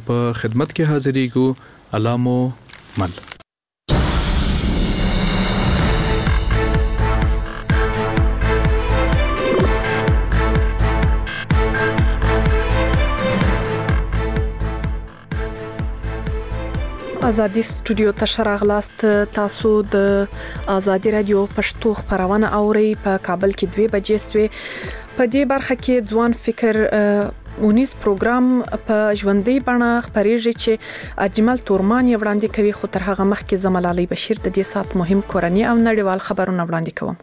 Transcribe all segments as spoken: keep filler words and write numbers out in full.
په خدمت کې حاضرېږو. الله مو مل. ازادي سټوډیو ته شراغلاست. تاسو د ازادي رادیو پښتو خبرونه اوري. په کابل کې دوه بجې سوې. په دې برخه کې ځوان فکر ونیس پروګرام په ژوندۍ بڼه خبرېږي چې اجمل تورمان یې وړاندې کوي. خو تر هغه مخکې زمل علي بشیر د دې سات مهم کورنی او نړیوال خبرونه وړاندې کوم.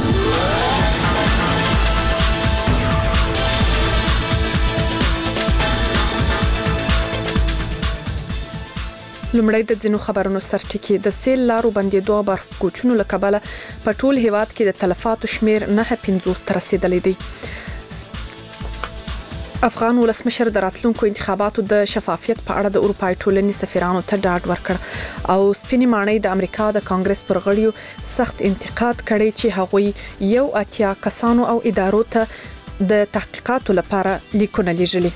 لومړی د ځینو خبرونو سرټکی. د سیل لارو بندیدو او برف کوچونو له کبله په ټول هیواد کې د تلفاتو شمیر نه پنځوس ته رسیدلی دی. افغان ولسمشر د راتلونکو انتخاباتو د شفافیت په اړه د اروپای ټولنې سفیرانو ته ډاډ ورکړ او سپینې ماڼۍ د امریکا د کانګرس پر غړیو سخت انتقاد کړی چې هغوی یو اتیا کسانو او ادارو ته د تحقیقاتو لپاره لیکونه لیږلي.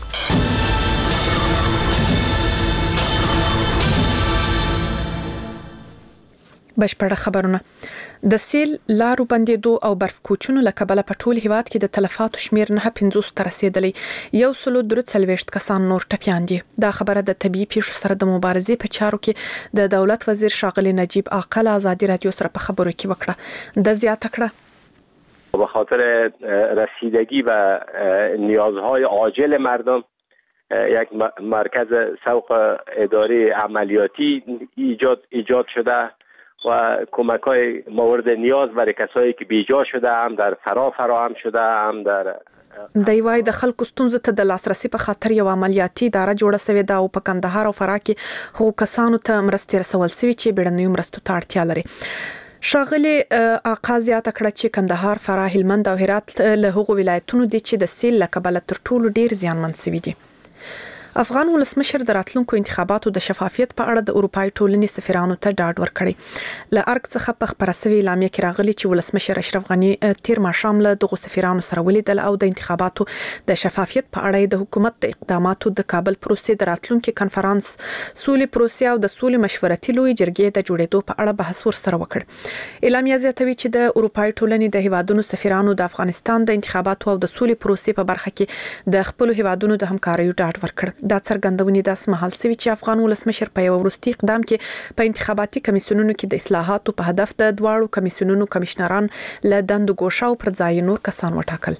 بشپړه خبرونه. د سیل لارو بندیدو او برف کوچونو له کبله په ټول هیواد کې د تلفاتو شمیر نه پنځوس ته رسیدلی. یو سلو درې څلوېښت کسان نور ټپیان دي. دا خبره د طبيعي پیښو سره د مبارزې په چارو کې د دولت وزیر ښاغلی نجیب عاقل ازادي رادیو سره په خبرو کې وکړه. د زیاته کړه به خاطر رسیدگی و نیازهای عاجل مردم یک مرکز سوق اداری عملیاتی ایجاد ایجاد شده و کمک‌های مورد نیاز برای کسایی که بیجا شده هم در فرا فراهم شده هم در د یوای د خلکو ستونزو ته د لاسرسي په خاطر یو عملیاتي اداره جوړه شوې ده او په کندهار او فراه کې هغو کسانو ته مرستې رسول شوي چې بیړنیو مرستو ته اړتیا لري. ښاغلي عاقل زیاته کړه چې کندهار، فراه، هلمند او هرات له هغو ولایتونو دي چې د سیل له کبله تر ټولو ډیر زیانمن شوي دي. افغان ولسمشر د راتلونکو انتخاباتو د شفافیت په اړه د اروپای ټولنې سفیرانو ته ډاډ ورکړی. له ارګ څخه په خبره شوې اعلامیه کې راغلي چې ولسمشر اشرف غنی تیر ماښام له دغو سفیرانو سره ولیدل او د انتخاباتو د شفافیت په اړه د حکومت د اقداماتو د کابل پروسې د راتلونکي کنفرانس سولې پروسې او د سولې مشورتي لوی جرګې د جوړېدو په اړه بحث ورسره وکړ. اعلامیه زیاتوي چې د اروپای ټولنې د هیوادونو سفیرانو د افغانستان د انتخاباتو او د سولې پروسې په برخه کې د خپل هیوادونو د همکارۍ ډاډ ورکړ. دا څرګندونې داس مهال سوي چې افغان ولسمشر په یو وروستي اقدام کې په انتخاباتي کمیسیونونو کې د اصلاحاتو په هدف د دواړو کمیسیونونو کمشنران له دندو ګوښه او پر ځای نور کسان وټاکل.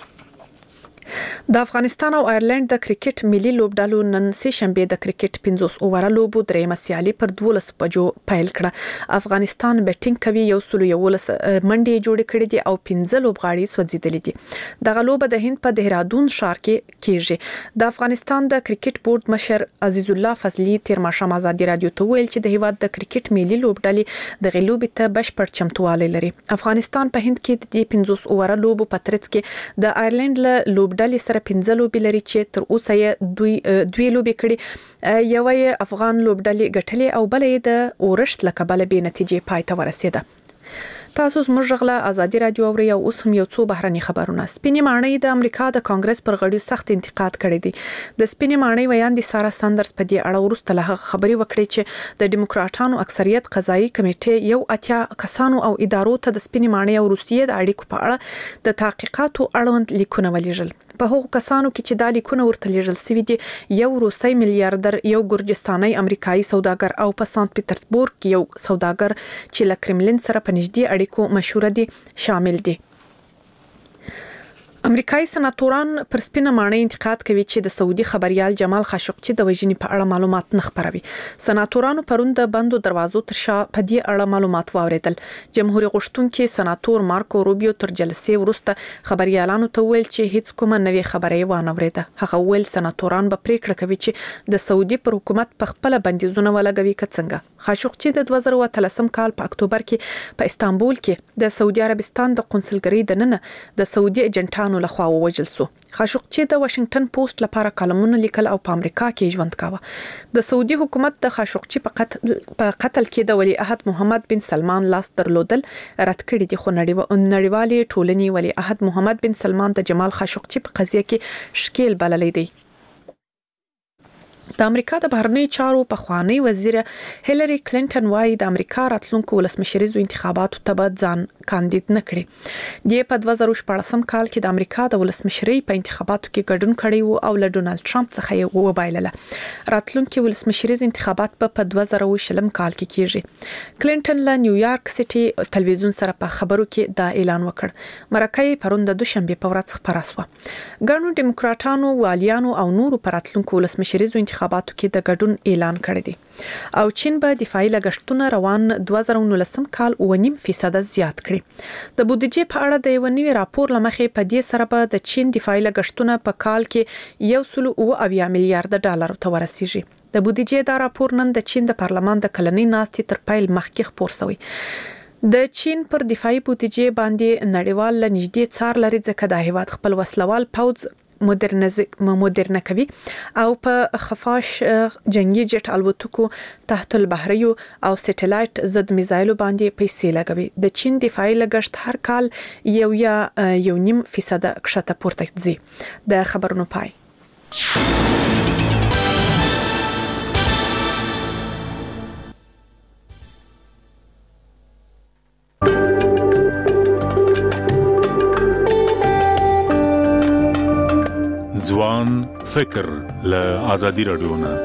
د افغانستان او آیرلند د کرکټ ملي لوبډالو نن سه شنبه د کرکټ پنځوس اوور لوبو درېمه سیالي پر دولس بجو پیل کړه. افغانستان بیټینګ کوي، یو سلو یولس منډي جوړ کړي دي او پنځه لوبغاړي سوځیدلي دي. دغه لوبه د هند په دهرادون ښار کې کیږي. د افغانستان د کرکټ بورډ مشر عزیز الله فضلی تیر ماښام ازادي رادیو ته ویل چې د هیواد د کرکټ ملي لوبډالې د غلوبې ته بشپړ چمتووالی لري. افغانستان په هند کې د پنځوس اوور لوبو په ترڅ کې د آیرلند له لوبډالې سره پنځه لوبې لري چې تر اوسه یې دوی دوی لوبې کړي. یو یې افغان لوبډلې ګټلې او بل یې د اورښت له کبله بې نتیجې پای ته ورسېده. تاسو زموږ غلا ازادي رادیو اوري او اوس هم یو څو بهرني خبرونه. سپینې ماڼۍ د امریکا د کانګرس پر غړیو سخت انتقاد کړی دی. د سپینې ماڼۍ ویاندې سارا ساندرز په دې اړه وروسته له خبري وکړي چې د ډیموکراټانو اکثریت قضایي کمیټې یو اتیا کسانو او ادارو ته د سپینې ماڼۍ او روسیې د اړیکو په اړه د تحقیقاتو اړوند لیکونه ولیږل. په هغو کسانو کې چې دا لیکونه ورته لیږل شوي دي یو روسي میلیاردر، یو ګرجستاني امریکایي سوداګر او په سانت پیټرزبورګ کې یو سوداګر چې له کرملین سره په نږدې اړیکو مشهور دي شامل دي. امریکایي سناتوران پر سپینه ماڼۍ انتقاد کوي چې د سعودي خبريال جمال خاشقجي د وژنې په اړه معلومات نه خبروي. سناتورانو پرون د بندو دروازو تر شا په دې اړه معلومات واوریدل. جمهوریت غوښتونکي سناتور مارکو روبیو تر جلسې وروسته خبريالانو ته ویل چې هیڅ کومه نوې خبرې وانه وریده. هغه ویل سناتوران به پریکړه کوي چې د سعودي پر حکومت په خپل بندیزونه ولګوي که څنګه. خاشقجي د دوه زره اتلسم کال په اکتوبر کې په استانبول کې د سعودي عربستان د قونسلګرۍ دننه د سعودي ایجنټانو لخوا ووجل سو. خاشقجي د واشنگټن پوسټ لپاره کالمونه لیکل او په امریکا کې ژوند کاوه. د سعودي حکومت د خاشقجي په قتل په قتل کې د ولی عهد محمد بن سلمان لاس درلودل رد کړی دي، خو نړیوالې ټولنې ولی عهد محمد بن سلمان د جمال خاشقجي په قضیه کې شکیل بللی دی. د امریکا د بهرنی چارو پخوانی وزیر هیلری کلینټن وايي د امریکا راتلونکو ولسمشریزو انتخاباتو ته به ځان کاندید نه کړي. د په دوه زره شپږ کال کې د امریکا د ولسمشری په انتخاباتو کې ګډون کړی وو او له ډونالد ټرمپ څخه یې وبایلله. راتلونکي ولسمشریز انتخابات په دوه زره شلم کال کې کیږي. کلینټن له نیویارک سټي تلویزیون سره په خبرو کې دا اعلان وکړ. مرکه پرون د دوشنبه په ورځ خبره شوه. ګڼو دیموکراتانو، والیانو او نورو پر راتلونکو ولسمشریزو انتخاباتو کې د ګډون اعلان کړی دی او چین به دفاعي لګښتونه روان دوه زره نولسم کال اوه نیم فیصد زیات کړي. د بودیجې په اړه د یو نوي راپور لمخې په دې سره به د چین دفاعي لګښتونه په کال کې یو سل او اویا میلیارډ ډالر ته ورسیږي. د بودیجې دا راپور نن د چین د پارلمان د کلنۍ ناستې تر پیل مخکې خپور شوی. د چین پر دفاعي بودیجې باندې نړیوال نږدې څار لري ځکه د هیواد خپل وسلوال پوځ مدرنه کوي او په خفاش جنگي جټ الوتکو تحت البحريو او سټلایټ ضد میزایلو باندې پیسې لګوي. د چین دفاعي لګښت هر کال یو یا یو نیم فیصد کښته پورته ځي. د خبرونو پای. ځوان فکر له آزادي رادیو نه.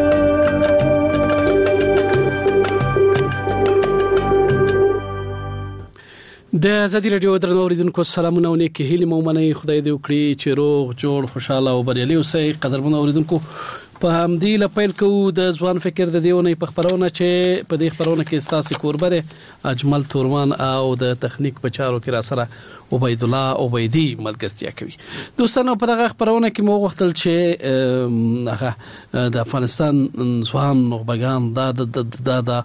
د آزادي رادیو درنو اوریدونکو سلامونه او نیکی هیله مو منئ. خدای دې وکړي چې روغ جوړ خوشاله او بریالي اوسئ. قدرمن اوریدونکو په همدې لپیل کوو د ځوان فکر د دیونه په خبرونه چې په دې خبرونه کې ستاسو کوربره اجمل تورمان او د تخنیک په چارو کې را سره عبید الله عبیدی ملګرتیا کوي. دوستانو په دغه خبرونه کې مو غوښتل چې هغه د افغانستان ځوان نخبگان دا د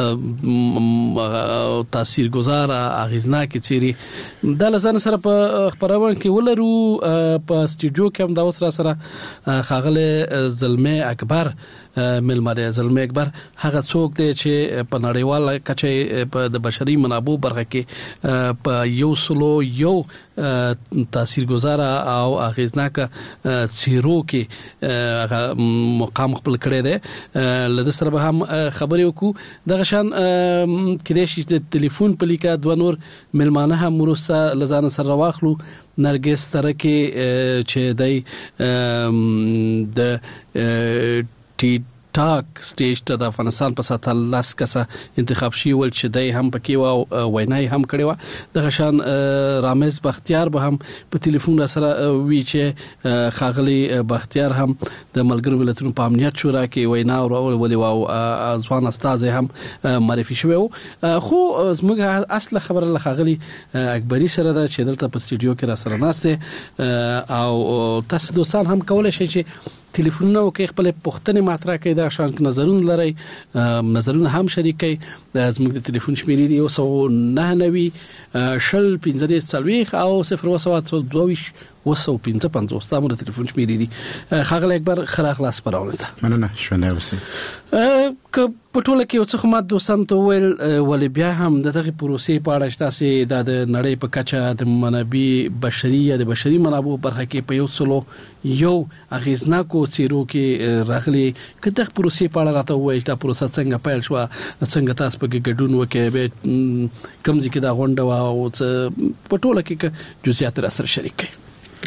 تاثیرګذار اغیزناک چیرې د لزان سره په خبرونه کې ولرو. په سټوډیو کې هم دا اوس را سره خاغله زلمه اکبر ملمده زلمه اکبر هغه څوک دی چې په نړیواله کچه په د بشري منابع برخه کې په یو سلو یو تاثیرګذار او اغیزناک چیرو کې مقام خپل کړی دی. لده سره به هم خبرې وکړو. دغه شان کېدای شي د ټلیفون په لیکه دوه نور ملمانه هم وروسته له ځانه سره واخلو. نرګس ترکي چې دی د ټي ټاک سټیج ته د افغانستان په ساتل لاس کسه انتخاب شي ول چې دای هم پکې و وینای هم کړی و. د غشان رامز بختیار به هم په ټلیفون سره وی چې خاغلی بختیار هم د ملګرو ملتونو په امنیت شورا کې وینا او ولې و ځوان استاد هم معرفي شوی. خو زموږ اصل خبره له خاغلی اکبری سره ده چې دلته په سټډیو کې را سره ناشته او تاسو دوستان هم کولای شئ چې ټلیفونونه وکړئ، خپل پوښتنې مطرح کړئ، دا شان نظرونه لرئ، نظرونه هم شریکئ. زموږ د ټلیفون شمیرې دی یو سوه نهه نوي شل پنځه څلوېښت او صفر اوه سوه دوه ویشت اوه سوه پنځه پنځوس دا مو د ټلیفون شمیرې دي. ښاغلی اکبر ښه راغلاست خپرونه ته. مننه، ژوندی اوسئ. که په ټوله کې یو څه خو ما دوستانو ته وویل، ولې بیا هم د دغې پروسې په اړه چې تاسې دا د نړۍ په کچه د منابع بشري یا د بشري منابعو برخه کې په یو سلو یو اغیزناکو څیرو کې راغلي، که دغه پروسې په اړه راته ووایئ چې دا پروسه څنګه پیل شوه، څنګه تاسو پکې ګډون وکړئ، کوم ځای کې دا غونډه وه او څه په ټوله کې که جزئیات را سره شریک کړئ.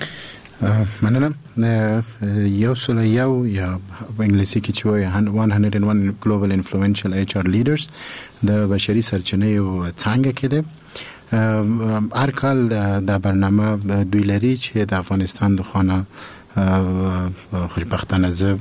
مننه. یو سل یو یا په انګلیسي کې چې وایي one hundred one global influential ایچ آر leaders د بشري سرچینې څانګه کې ده. هر کال دا برنامه دوی لري چې د افغانستان د خانه خوشبختانه زه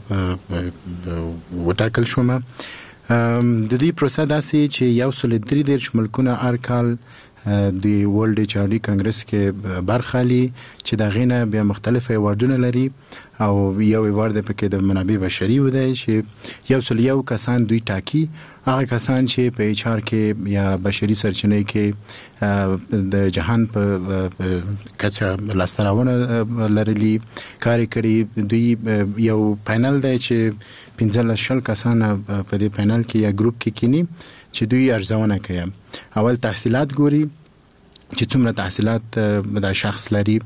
وټاکل شوم. د دې پروسه داسې چې یو سل درې دېرش ملکونه هر کال د ورلد ایچ آر ډي کانګرس کې برخه لري چې دا غینه بیا مختلف ایوارډونه لري او یو ایوارډ پکې د منابع بشري ودی چې یو سل یو کسان دوی ټاکي، هغه کسان چې په ایچ آر کې یا بشري سرچینې کې د جهان په کچه لاستراونه لرلي کار کړي. دوی یو پینل دی چې پنځلس شل کسان په دې پینل کې یا ګروپ کې کینی چې دوی ارزونه کوي. اول تحصیلات ګوري چې څومره تحصیلات دا شخص لري،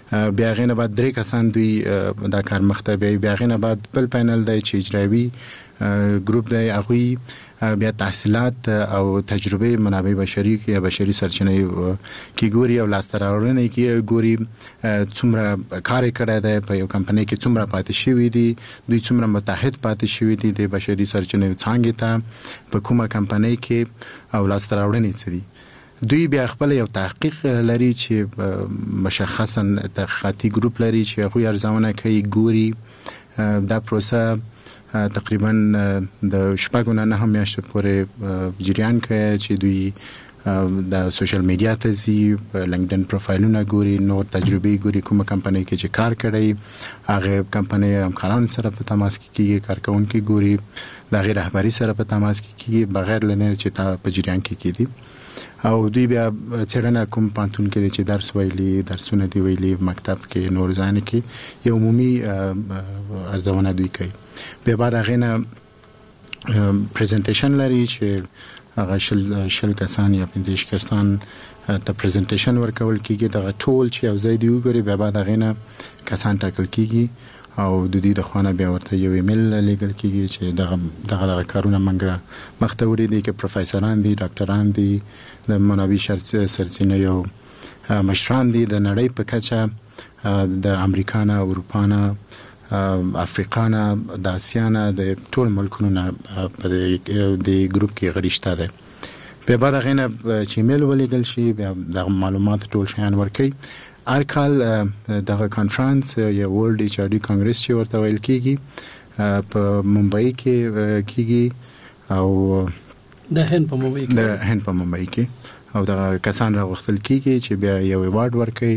بیا غینه بعد درې کسان دوی دا کار مخته بیا غینه بعد بل پینل دی چې اجرایي ګروپ دی هغوی بیا تحصیلات او تجربه منابع بشري یا بشري سرچینې کې ګوري او لاسته راوړنې کې ګوري څومره کار کړی دی په یو کمپنۍ کې څومره پاتې شوي دي دوی څومره متحد پاتې شوي دي د بشري سرچینې څانګې ته په کومه کمپنۍ کې او لاسته راوړنې څه دي دوی بیا خپل یو تحقیق لري چې مشخصا تحقیقاتي ګروپ لري چې هغوی ارزونه کوي ګوري دا پروسه تقریبا د شپږو نه نهه میاشتو پورې جریان کوي چې دوی د سوشل میډیا ته ځي لینکډین پروفایلونه ګوري نور تجربې ګوري کومه کمپنۍ کې چې کار کړی هغه کمپنۍ همکارانو سره په تماس کې کیږي کارکونکي ګوري د هغې رهبري سره په تماس کې کیږي بغیر له نه چې تا په جریان کې کیدي او دوی بیا څېړنه کوم پانتون کې چې درس ویلي درسونه دی ویلي مکتب کې نور ځای کې یو عمومي ارزونه دوی کوي بیا بعد هغه نه پریزنټیشن لري چې هغه شل شل کسان یا پنځه کسان ته پریزنټیشن ورکول کیږي د ټول چې یو ځای دی وګوري بیا بعد هغه نه کسان ټاکل کیږي او د دې د خوانه بیا ورته یو ایمیل لیږل کیږي چې دغه دغه دغه کارونه منګه مخته وړي دي کې پروفیسوران دي ډاکټران دي د منابع سرچینې یو مشران دي د نړۍ په کچه د امریکا نه اروپا نه افریقا نه د اسیا نه د ټول ملکونو نه په دې ګروپ کې غړي شته ده په بعد هغه نه چې ایمیل ولیږل شي بیا د معلومات ټول شیان ورکي هر کال دغه کانفرنس یا ورلد ایچ ار ډي کانګرس چې ورته ویل کیږي په ممبئی کې کیږي او د هند په ممبئی کې د هند په ممبئی کې او د کسان راغختل کیږي چې بیا یو ایوارډ ورکي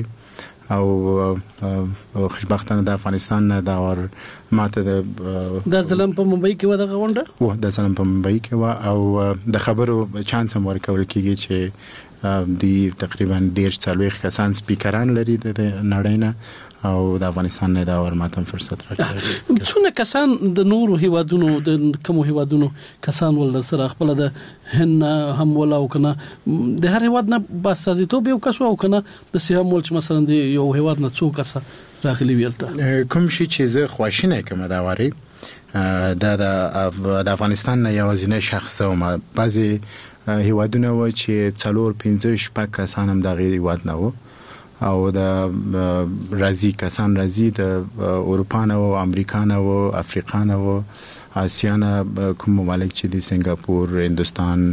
او خوشبختانه د افغانستان نه دا ور ماته د د ځلم په ممبئی کې و دغه غونډه و د ځلم په ممبئی کې و او د خبرو چانس هم ورکول کیږي چې دی تقریبا ډیر څلويخ کسان سپیکران لري د نړۍ نه او د افغانستان نه دا ور ماته فرصت راکړي څونه کسان د نورو هیوادونو د کوم هیوادونو کسان ول سره خپل د هن هم ولا او کنه د هر هیواد نه باسازي ته یو کس او کنه د سیام ول چې مثلا د یو هیواد نه څو کس راغلي ویلته کوم شي چې زه خواشینه کوم دا واري د د افغانستان نه یو ځینې شخص او ما بعضي هیوادونه و چې څلور پنځه شپږ کسان هم د غیر هیواد نه و او د رازي کسان رازي د اروپا نه او امریکا نه او افریقا نه او آسیا نه کوم ممالک چې د سنگاپور هندستان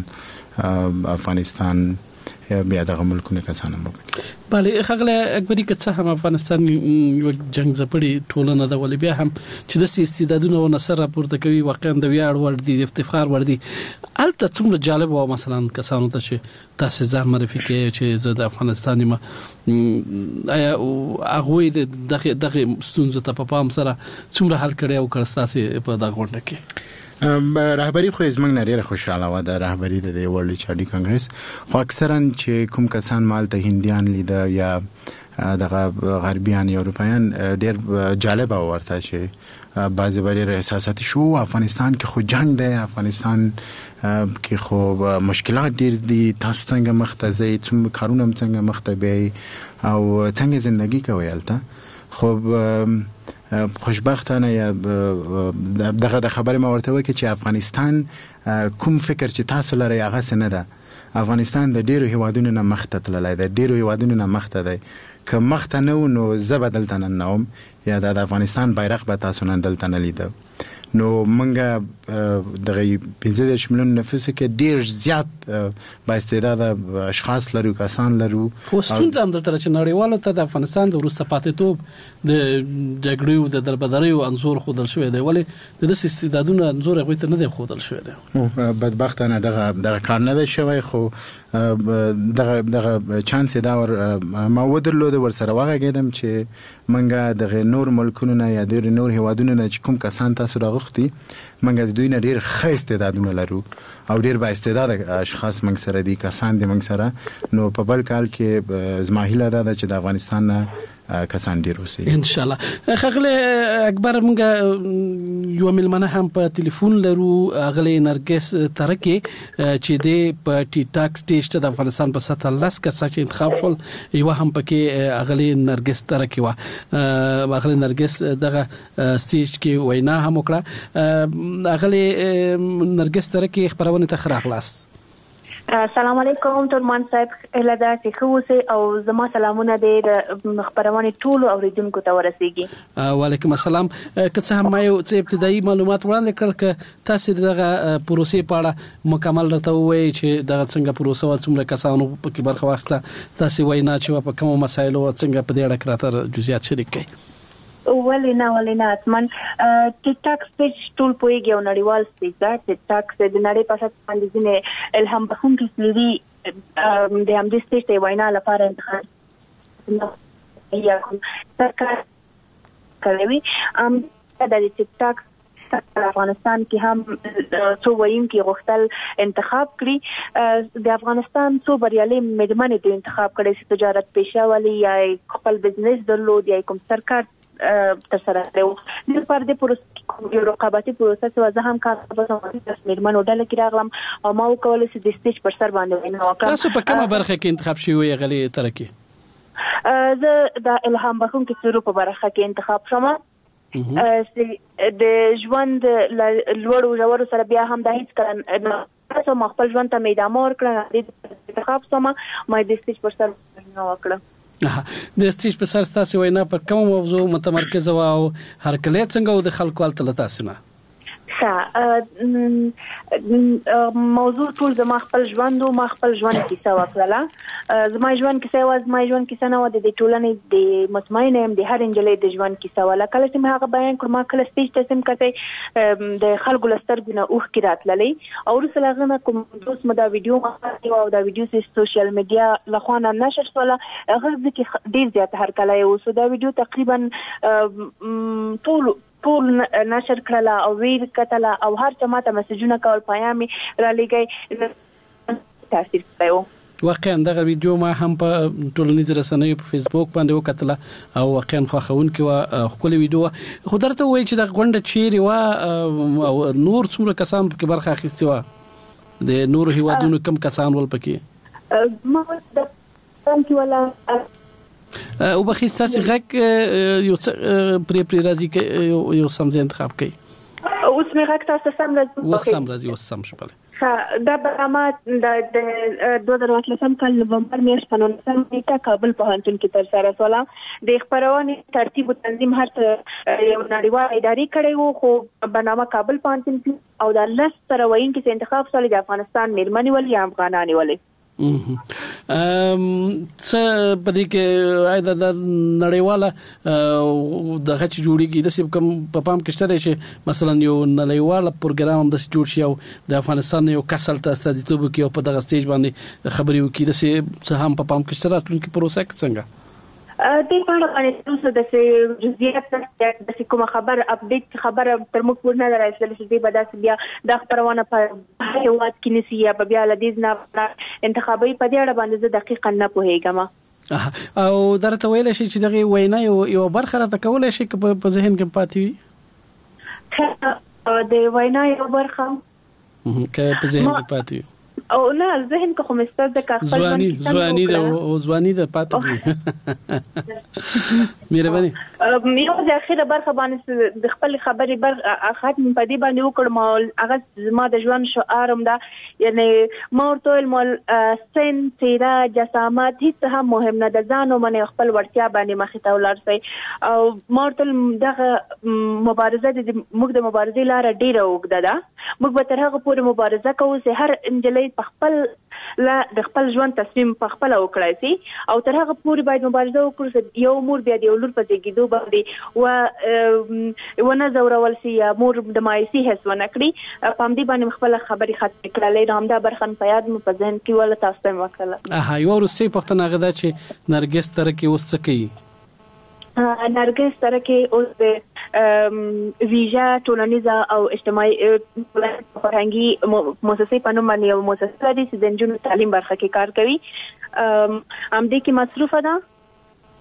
افغانستان بیا دغه ملکونه کسان هم بله خغله اکبري که څه هم افغانستان یو جنگ زپړي ټولنه د ولې بیا هم چې د استعدادونو او نصر راپورته کوي واقعا د ویاړ ور دي افتخار ور دي البته څومره جالب او مثلا کسانو ته چې تاسو ځان معرفي کوي چې زه د افغانستان ما آیا هغه د دغه ستونزو ته په پام سره څومره حل کړي او کړستاسي په دغه غونډه کې رهبری خو زمنګ نړۍ خوشاله و د رهبری د ورلد ایچ ار ډي کانګرس خو اکثرا چې کوم کسان مال ته هندیان لیده یا دغه غربیان یا اروپایان ډیر جالب ورته چې بعضی بری احساساتي شو افغانستان کې خو جنگ دی افغانستان کې خو مشکلات ډیر دي تاسو څنګه مخته ځئ څومره کارونه څنګه مخته بي او څنګه ژوندۍ کوي البته خو خوشبختانه یا دغه د خبرې ما ورته وکړه چې افغانستان کوم فکر چې تاسو لري هغه څه نه ده افغانستان د ډیرو هیوادونو نه مخته تللی دی ډیرو هیوادونو نه مخته دی که مخته نه نو زه به دلته نه نوم یا د افغانستان بیرغ به تاسو نن دلته نه لیده نو منګه دغه پنځه دېرش میلیون نفوس کې ډیر زیات با استعداد اشخاص لرو کسان لرو خو ستونزه هم درته چې نړیوالو ته د افغانستان د وروسته پاتې توب د جګړې او د دربدرۍ او انزور خودل شوی دی ولی د دې استعدادونو انزور هغه ته نه دی خودل شوی دی بدبختانه دغه دغه کار نه دی شوی خو دغه دغه چانس دا ور ما ودرلود ور سره واغېدم چې منګه دغه نور ملکونو نه یا د نور هیوادونو نه کوم کسان تاسو راغختي منګه د دوی نه ډیر ښه استعدادونه لرو او ډیر با استعداد اشخاص منګ سره دي کسان دي منګ سره نو په بل کال کې زما هیله ده چې د افغانستان نه کسان ډیر اوسي ان شاء الله. خغله اکبر موږ یو ملمنه هم په ټلیفون لرو غلې نرګس ترکي چې د په ټي ټاک سټیج ته د افغانستان په سطح لاس کسه چې انتخاب شول یو هم پکې غلې نرګس ترکي وا غلې نرګس دغه سټیج کې وینا هم وکړه. غلې نرګس ترکي خبرونه ته خراغلاس. السلام علیکم ترمان صاحب الهدا چې خوسه او زما سلامونه د خبرونه ټول اوریدونکو ته ورسیږي. وعلیکم السلام. که څه هم یو څه ابتدایي معلومات وړاندې کړل ک تاسو دغه پروسې په اړه مکمل راته وایي چې دغه څنګه پروسه و څومره کسانو په کې برخه واخیسته تاسو وینا چې په کوم مسایلو څنګه په دې اړه کراته جزئیات شریک کړئ. ولینا ولینا اتمن ټیک ټاک سټیج ټول پويږي او نړیوال سټیج دا ټیک ټاک د نړۍ په اساس باندې ځنه الهام بخښونکي سړي د هم د سټیج ته وینا لپاره انتخاب یا سرکار کوي. ام د ټیک ټاک افغانستان کې هم څو وایونکي غوښتل انتخاب کړي. د افغانستان څو بریالي مېرمنې د انتخاب کړي چې تجارت پیشه والی یا خپل بزنس درلود یا کوم سرکار تر سره کړو. د پر دې پروسه یو رقابتي پروسه چې زه هم کار په سمون د مېرمنو ډله کې راغلم او ما وکول چې د سټیج پر سر باندې وینا وکړم. تاسو په کومه برخه کې انتخاب شوی غلې ترکي؟ زه د الهام بخښونکي سړو په برخه کې انتخاب شوم. د ژوند لوړو ژورو سره بیا هم د هیڅ کله تاسو خپل ژوند ته میدان ورکړل د انتخاب سم ما د سټیج پر سر وینا وکړم. د سټیج په سر تاسو وینا پر کوم موضوع متمرکز او هر کله څنګه د خلکو الته تاسو نه موضوع ټول زما خپل ژوند او ما خپل ژوند کیسه وکړه. زما ژوند کیسه واز ما ژوند کیسه نه و د ټولنې د مطمئنه هم د هر انجلې د ژوند کیسه ولا کله چې ما هغه بیان کړم ما کله سټیج ته سم کته د خلکو لسترګونه اوخ کې راتللې او رسول هغه کوم دوس مدا ویډیو ما او دا ویډیو سه سوشل میډیا لخوا نشر شول هغه ځکه ډیر زیات هر کله یو سو دا ویډیو تقریبا ټول ټول نشر کړل او ویل کتل او هر چا ماته میسجونه کول پیامي را لګي تاثیر کوي. واقعا دغه ویډیو ما هم په ټولنیزو رسنیو په فیسبوک باندې وکتله او واقعا خوښون کې و خپل ویډیو خو درته وایي چې د غونډه چیرې و او نور څومره کسان په برخه اخیستي و د نور هیوادونو کم کسان ول پکې ما د څنګه ولا او بخې تاسو غک یو پری پری راځي کې یو سم انتخاب کوي اوس مې غک تاسو سم راځي اوس سم راځي اوس سم شپله ها دا برنامه د دوه زره اتلسم کال نومبر میاشت په نولسم نیټه کابل په هانتون کې تر سره شوه. د خبرونې ترتیب او تنظیم هر یو نړیوال اداري کړي وو خو برنامه کابل په هانتون کې او د لس سره وین کې انتخاب شول د افغانستان مېرمنې ولې افغانانې ولې ام څه پدې کې اېدا د نړیواله د غچ جوړیږي د سب کم په پام کې شته چې مثلا یو نړیواله پروګرام هم د جوړ شي او د افغانستان یو کسل ته استادیتوب کوي او په دغه سټیج باندې خبري وکړي د څه هم په پام کې شته راتلونکي پروسه څنګه د پاره باندې تاسو د جزئیات د کوم خبر اپډیټ خبر تر موږ پورې نه راځي چې د بداس بیا د خبرونه په هیواد کې نسی یا بیا لدیز نه انتخابي په دې اړه باندې زه دقیقاً نه پوهیږم او درته ویل شي چې دغه وینا یو برخه راته کولای شي په ذهن کې پاتې وي د وینا یو برخه که په ذهن کې پاتې وي او نه ذهن کې خو مستر د خپل ځواني ځواني د ځواني د پاتې مهرباني یو د اخیره برخه باندې د خپل خبرې بر ختم په دې باندې وکړم هغه زما د ژوند شعارم دا یعنی مورته المل سن تیرا جسامت هیڅ هم مهم نه د ځانو باندې خپل ورتیا باندې مخې ته ولر سي او مورته دغه مبارزه د موږ د مبارزې لار ډیره وګړه ده موږ به تر هغه پورې مبارزه کوو چې هر انجلۍ په خپل لا د خپل ژوند تصمیم په خپل وکړای شي او تر هغه پورې باید مبارزه وکړو چې یو مور بیا د یو لور په زیږیدو باندې و ونه زورول شي یا مور د مایوسي حس ونه کړي په همدې باندې خپل خبرې ختم کړلې نو همدا برخه په یاد مو په ذهن کې ولا تاسو ته وکړه. اها یو روسي پښتنه غدا چې نرګس ترکي اوس څه کوي؟ نرګس ترکي اوس د ویژه ټولنیزه او اجتماعي فرهنګي مؤسسې په نوم باندې یو مؤسسه ده چې د نجونو تعلیم برخه کې کار کوي. ام دې کې مصروفه ده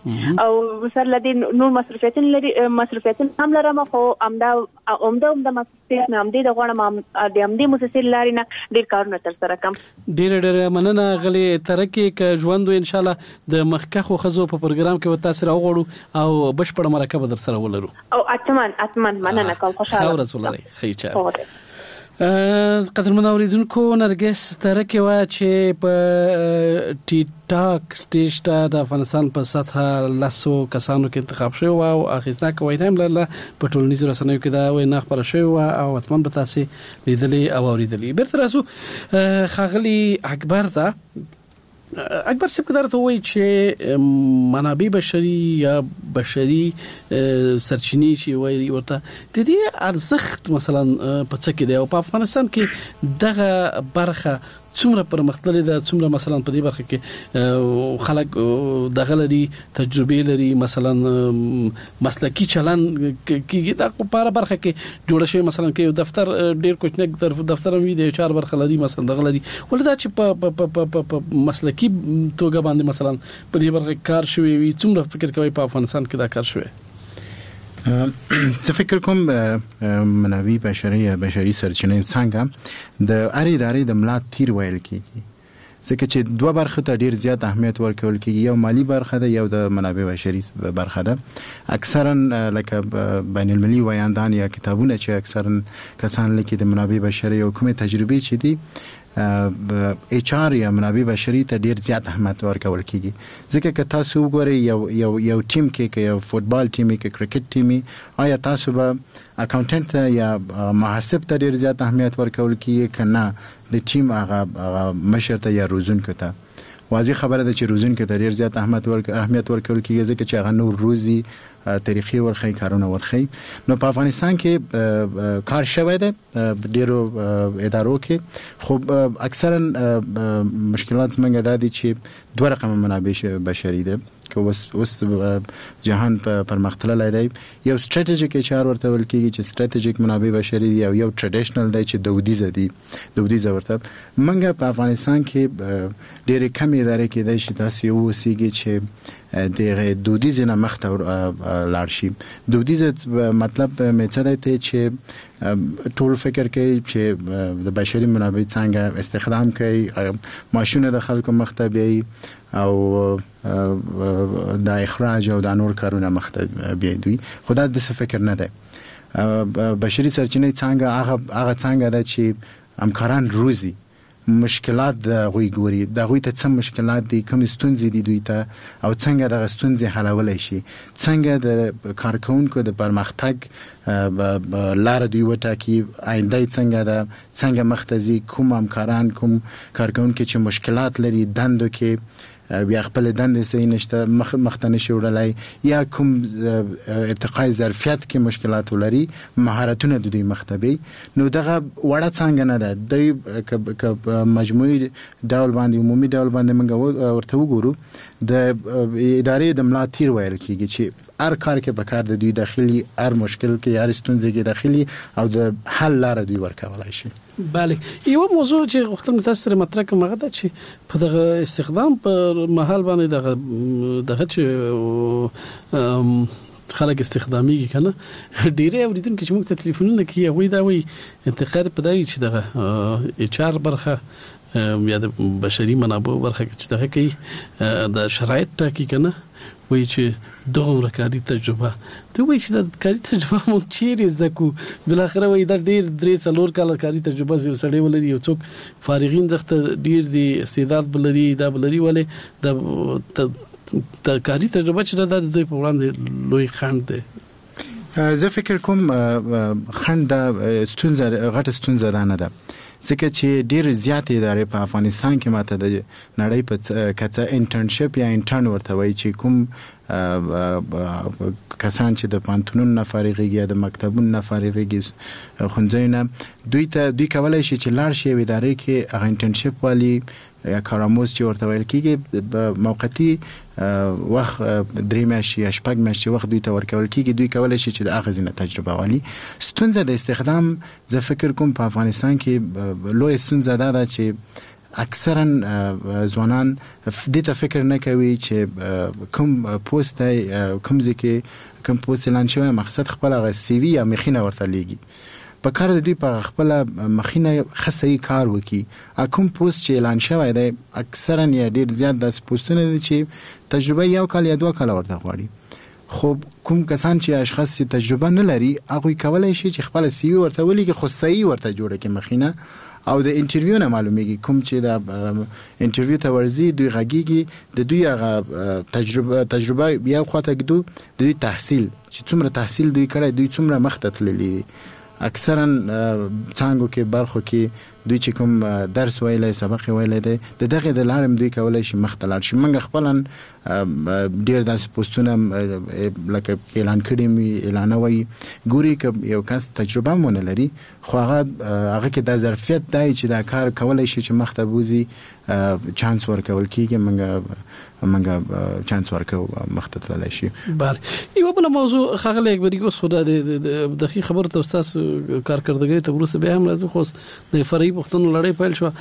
او سر لدی نور مصرفیتن لري مصرفیتن هم لرم خو امدا اومده اومده مصرفیت نه امدې د غوړم د امدې مؤسسې لاري نه ډیر کارونه تر سره کوم. ډیر ډیر مننه غلي ترکه ک ژوند ان شاء الله د مخکخو خزو په پروګرام کې وتا سره وغوړو او بشپړ مرکه در سره ولرو. او اتمن اتمن مننه کوم خوشاله. رسول الله خیچا. قدرمن اوریدونکو نرګس ترکه وا چې په ټی ټاک سټیج ته د افغانستان په سطح لاسو کسانو کې انتخاب شوی او اخیستا کوي تایم لاله په ټولنیزو رسنیو کې دا وای نه خبره شوی او اتمن به تاسو لیدلې او اوریدلې. بیرته راسو خاغلی اکبر دا اکبر صاحب کدار ته وایي چې منابع بشري یا بشري سرچینې چې وایي ورته د دې ارزښت مثلا په څه کې دی او په افغانستان کې دغه برخه څومره پرمختللې ده، څومره مثلا په دې برخه کې خلک دغه لري تجربه لري، مثلا مسلکی چلن کېږي دا په پاره برخه کې جوړ شوی، مثلا کې دفتر ډیر کوچنک دفتر هم دی چار برخه لري مثلا دغه لري ولدا چې په مسلکی توګه باندې مثلا په دې برخه کار شوی وي. څومره فکر کوي په افغانستان کې دا کار شوی؟ څه فکر کوم منابع بشري یا بشري سرچینې څنګه د اړې ادارې د ملا تیر ویل کیږي، ځکه چې دوه برخه ته ډیر زیات اهمیت ورکول کیږي، یو مالی برخه ده یو د منابع بشري برخه ده. اکثرا لکه بین المللي ویاندان یا کتابونه چې اکثرا کسان لیکي د منابع بشري او کومه تجربه چې دي ایچ آر یا منابع بشري ته ډیر زیات اهمیت ورکول کیږي، ځکه که تاسو وګورئ یو یو یو ټیم کې که یو فوتبال ټیم کې کرکټ ټیم آیا تاسو به اکاونټنټ یا محاسب ته ډیر زیات اهمیت ورکول کیږي کنه د ټیم هغه مشر ته یا روزونکو ته؟ واضح خبره ده چې روزونکو ته ډیر زیات اهمیت ورک اهمیت ورکول کیږي ځکه چې هغه نور روزي طریقې ورخی کارونه ورخی. نو په افغانستان کې کار شوی دی ډیرو ادارو کې، خو اکثرا مشکلات څنګه دا دي چې دوه رقم منابع بشري ده که اوس اوس جهان په پرمختللی دی، یو ستراتیژیک ایچ آر ورته ویل کېږي چې ستراتیژیک منابع بشري دي، او یو ټریډیشنل دی چې دودیزه دي دودیزه ورته. موږ په افغانستان کې ډېرې کمې ادارې کېدای شي داسې ووسیږي چې د دودیزه نه مخته لاړ شي. دودیزه مطلب مې څه دی چې ټول فکر کوي چې د بشري منابع څنګه استخدام کوي، ماشونه د خلکو مخته بیایي او د اخراج او د نور کارونه مخته بیایي دوی، خو دا د څه فکر نه دی. بشري سرچینې څنګه هغه هغه څنګه ده چې همکاران روزي مشکلات د غوي ګوري، د غوي ته څه مشکلات دي، کوم ستونزې دي دوی ته او څنګه د ستونزې حلولای شي، څنګه د کارکونکو د پرمختګ لار دوی وټاکي، آینده څنګه ده، څنګه مختزي کوم همکاران کوم کارکونکو چې مشکلات لري دندو کې بیا خپل دندې صحیح نشته مخ مخته نشي وړلای یا کوم ارتقای ظرفیت کې مشکلات ولري، مهارتونه د دوی مختبي. نو دغه وړه څنګه نه ده د ک مجموعي ډول باندې عمومي ډول باندې موږ ورته وګورو د ادارې د ملا تیر ویل کیږي چې هر کار کې به کار د دوی داخلي هر مشکل کې هر ستونزې کې داخلي او د حل لار دوی ورکولای شي. بله، یو موضوع چې وختم تاسو سره مطرح کوم هغه چې په دغه استخدام پر محل باندې دغه دغه چې خلک استخدامي کنه ډیره اوریدونکو چې موږ ته ټلیفونونه کوي وای دا وای انتقاد پدای چې دغه ایچ آر برخه یا د بشري منابع برخه چې دغه کوي د شرایط ټاکي کنه وای چې دغه رکاري تجربه دوی وای چې د کاري تجربه مونږ چیرې زکو بل اخر وای دا ډیر درې څلور کال کاري تجربه یو سړی ولري، یو څوک فارغین دغه ډیر دی استعداد بلري دا بلري ولې د د کاري تجربه چې د دوی په وړاندې لوی خنډ دی. زه فکر کوم خنډ د ستونزه غټه ستونزه ده نه ده، ځکه چې ډیر زیات ادارې په افغانستان کې ماته د نړۍ په کته انټرنشپ یا انټرن ورته وایي چې کوم کسان چې د پانتونون نه فارغېږي یا د مکتبونو نه فارغېږي ښوونځیو دوی ته دوی کولی شي چې لاړ شي ادارې کې هغه انټرنشپ والی یا کاراموز چې ورته ویل کېږي موقتي وخت درې میاشتې یا شپږ میاشتې وخت دوی ته ورکول کېږي، دوی کولی شي چې د هغه ځینه تجربه والي. ستونزه د استخدام زه فکر کوم په افغانستان کې لوی ستونزه دا ده چې اکثرا ځوانان دې ته فکر نه کوي چې کوم پوسټ کوم ځکه کوم پوسټ اعلان شوی مقصد خپل غ سی وی یا مخینه ورته لیږي په کار د دې په خپل مخینه خصي کار وکي کوم پوسټ چې اعلان شوی دی اکثرا یا ډیر زیات د پوسټونه دي چې تجربه یو کال یا دوه کال ورته غواړي خو کوم کسان چې اشخاص چې تجربه نه لري هغه کولای شي چې خپل سی وی ورته ولېږي خو صحیح ورته جوړه کې مخینه او د انټرویو نه معلومیږي کوم چې د انټرویو ته ورزي دوی غږیږي د دوی هغه تجربه تجربه بیا خواته کېدو د دوی تحصیل چې څومره تحصیل دوی کړی دوی څومره مخته تللی اکثرا څنګه کې برخو کې دوی چې کوم درس ویلای سبق ویلای دی د دغه د لارم دوی کولای شي مختلار شي منګ خپلن ډیر داسې پوسټونه لکه اعلان کړي می اعلانوي ګوري ک یو کس تجربه مونږ لري خو هغه هغه کې د ظرفیت دی چې دا کار کولای شي چې مخته بوزي چانس ورکول کیږي منګ منګ چانس ورکو مخته تللی شي. بله یو بل موضوع خغله یک بریګو خو د دقیق خبر ته استاد کارکردګۍ ته ورسره به هم راځو خو د فرعي پښتون لړۍ پیل شو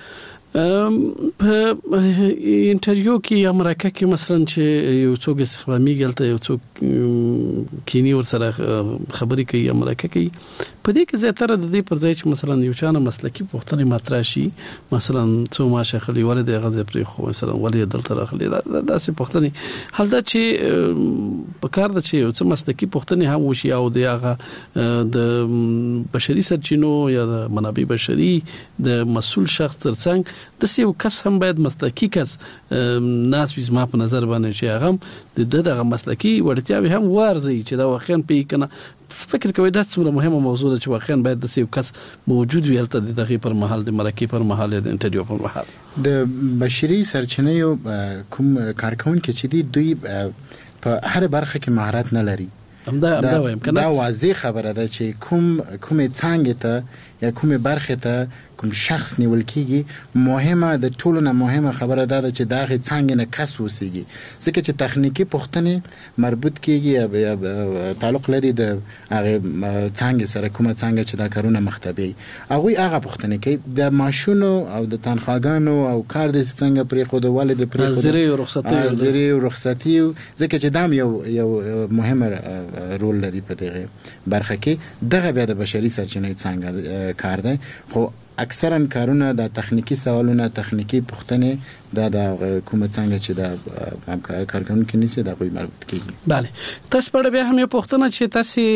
په انټرویو کې امریکا کې مثلا چې یو څوک استخدامي ګلته یو څوک کینی ور سره خبرې کوي امریکا کې په دې کې زیاتره د دې پر ځای چې مثلا یو چانه مسلکی پوښتنه مطرح شي مثلا څو ماشه خلی ولید غزه پرې خو مثلا ولید دلته راخلی دا داسې پوښتنه حال دا چې په کار د چې څو مسلکی پوښتنه هم وشي او د هغه د بشري سرچینو یا د منابع بشري د مسؤل شخص ترڅنګ د یو کس هم باید مسلکی کس ناس ویز ما په نظر باندې چې هغه د دغه مسلکی ورتیاوي هم ورزي چې دا واقعا په کنه فکر کوي دا څومره مهمه موضوع ده چې واقعا باید د یو کس موجود وي هلته دغه پر مهال د مرکې پر مهال د انټرویو پر مهال د بشري سرچینو کوم کارکونکو چې دی دوی په هر برخه کې مهارت نه لري همدا همدا وایم کنه دا واضح خبره ده چې کوم کومه څنګه ته یا کومه برخه ته کوم شخص نیول کیږي مهمه د ټولو نه مهمه خبره ده چې داغه څنګه نه کس وسیږي ځکه چې تخنیکی پوښتنه مربوط کیږي یا تعلق لري د هغه څنګه سره کومه څنګه چې دا کارونه مختبي هغه هغه پوښتنه کوي د ماشونو او د تنخواګانو او کار د څنګه پرې خو د والد پرې خو زری رخصتي زری رخصتي ځکه چې دام یو یو مهمه رول لري په دغه برخه کې دغه بیا د بشري سرچینې څنګه کار دی خو اکثرا کارونه د تخنیکی سوالونه تخنیکی پوښتنه د د کومه څنګه چې د کارکونکو نشي د غوي مربوط کیږي. bale تاسو په بیا هم یو پوښتنه چې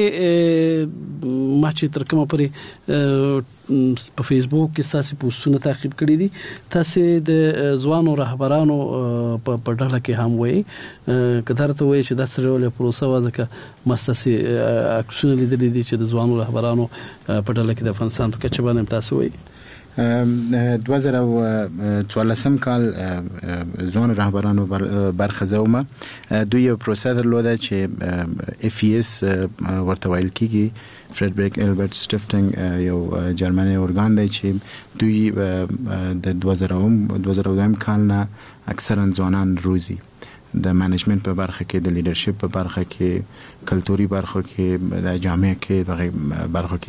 تاسو ما چې تر کومه پرې په فیسبوک کې تاسو پوسټونه تعقیب کړی دي تاسو د ځوانو رهبرانو په پټاله کې هم وایي کثرت وایي چې د سره له پروسه وځکه مستسي اکشن لیدل دي چې د ځوانو رهبرانو پټاله کې د افغانستان په کچه باندې تاسو وایي دوه زره او څوارلسم کال ځوان رهبرانو برخه زومه دوی یو پروسه درلوده چې اف ای اس ورته ویل کیږي فریډریک البرت سټیفټینګ یو جرمني اورګان دی چې دوی د دوه زره او کال نه اکثرا ځوانان روزي د منیجمنت په برخه کې د لیدرشپ په برخه کې کلتوري برخه کې د جامعه کې د برخه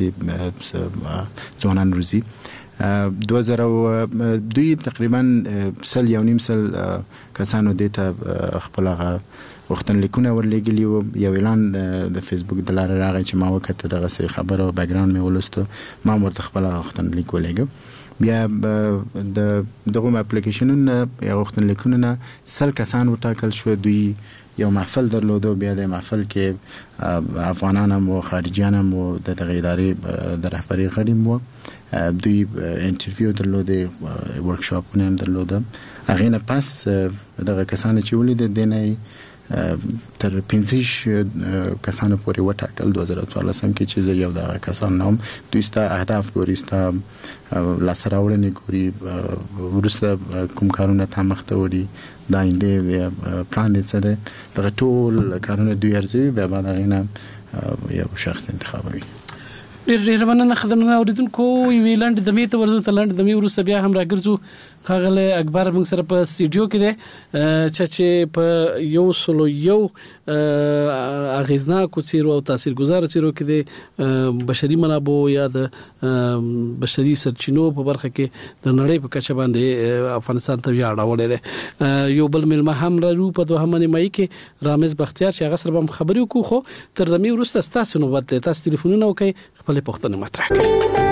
کې ځوانان روزي دوه زره دوی تقریبا سل یو نیم سل کسانو دته خپل وختن لیکونه ورلېګلی او یو اعلان د فیسبوک د لارې راغی چې ما وکړه دغه څه خبره او بیک ګراوند مې ولسته ما ورته خپل وختن لیک ولېګم بیا د دغه اپلیکیشنونه یو وختن لیکونه سل کسان وټاکل شو دوی یو محفل درلوده بیا د محفل کې افغانان او خارجيان او د دغه ادارې د رهبری غړي مو دوی انټرویو درلوده ورکشاپونه هم درلوده هغه نه پس دغه کسان چې ولید د نه تر پنځه کسانو پورې وټاکل دوه زره څوارلسم کې چې یو د کسان نوم دوی ستا اهداف ګوري ستا لاسراوړنې ګوري ورسته کوم کارونه ته مخته وړي دا انده پلان دې څه ده دغه ټول کارونه دوی ارزوي بیا بعد هغه نه یو شخص انتخابوي. ډېر ډېر مننه خدمت اوریدونکو وی لاند د میته ورزو ته لاند د می ورسره بیا هم راګرځو خاغله اکبر موږ سره په سټډیو کې دی چې په یو سلو یو اغیزناک چیرو او تاثیرګذار چیرو کې دی بشري منابع یا د بشري سرچینو په برخه کې د نړۍ په کچه باندې افغانستان ته یاړاولې ده. یو بل ملما هم را په دوهمه مای کې رامز بختیار چې هغه سره هم خبرې وکړو خو تر دمه ورسته تاسو نو وته تاسو ټلیفونونه وکي خپل پوښتنه مطرح کړئ.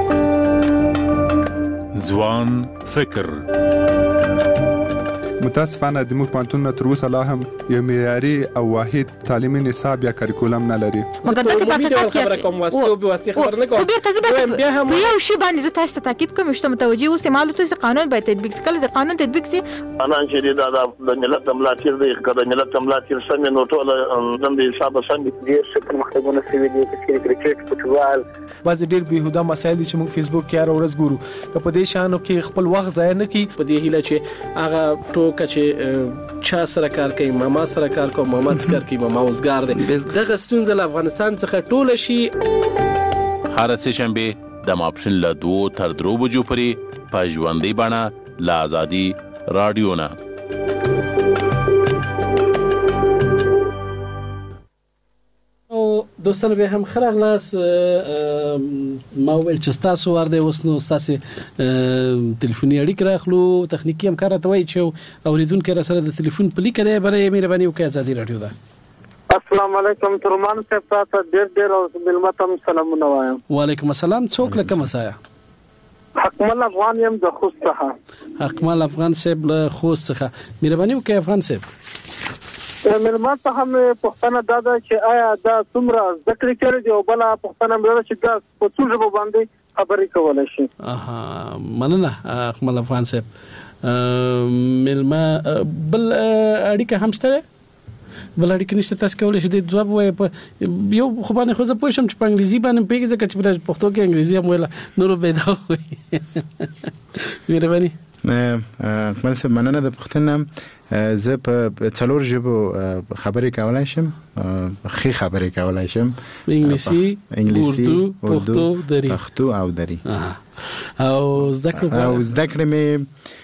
ځوان فکر متاسفانه د موږ پانتون تر اوسه لا هم یو معیاري او واحد تعلیمي نصاب یا کریکولم نه لري. مګر د څه خبره کوم واسطه او به واسطه خبر نه کوم. بیا هم یو شی باندې زه تاسو ته تاکید کوم چې متوجي اوسه معلومات چې قانون باید تطبیق کړي د قانون تطبیق سي انا چې دا د ملت ملاتیر دی کله ملت ملاتیر سم نو ټول د حساب سم دي چې پرمختګونه سوي دي چې کرکټ فوټبال بعض ډېر بهوده مسایل چې موږ فیسبوک کې هر ورځ ګورو که په دې شانو کې خپل وخت ضایع نه کړي په دې هیله چې هغه ټوکه چې چا سره کار کوي ماما سره کار کوي ماما سره کار کوي ماما اوسګار دی دغه ستونزه له افغانستان څخه ټول شي. هر څه شنبه د ماپښین له دوه تر درو بجو پورې په ژوندۍ بڼه له آزادي رادیو نه. دوستان به هم خراغلاس ما ویل چې تاسو ورده وسنو تاسو ټلیفوني اړیکه راخلو تخنیکی همکار ته وای چې اوریدونکو را سره د ټلیفون پلی کړي برای مهرباني وکړئ آزادي رادیو دا. السلام علیکم ترمان صاحب تاسو ډېر ډېر او ملمتم سلامونه وایم. وعلیکم السلام څوک لکه مسایا حکمل افغان يم د خوست څخه. حکمل افغان صاحب له خوست څخه مهرباني وکړئ افغان صاحب. ملما ته هم پښتنه دادا چې آیا دا څومره ذکر کړی دی او بل پښتنه مې چې دا په څو ژبه باندې خبرې کولای شي. اها مننه اکمل افغان صاحب. ملما بل اړیکه هم شته بل اړیکه نشته تاسو کولای شئ د جواب وای په یو خو باندې خو زه پوه شم چې په انګلیزي باندې پیګه ځکه چې په پښتو کې انګلیزي هم ویل نور پیدا وي. مهرباني. اکمل صاحب مننه د پښتنه زه په څلور ژبو خبرې کولای شم خې خبرې کولای شم انګلیسي انګلیسي اردو دری پښتو او دری او ذکر او ذکر مې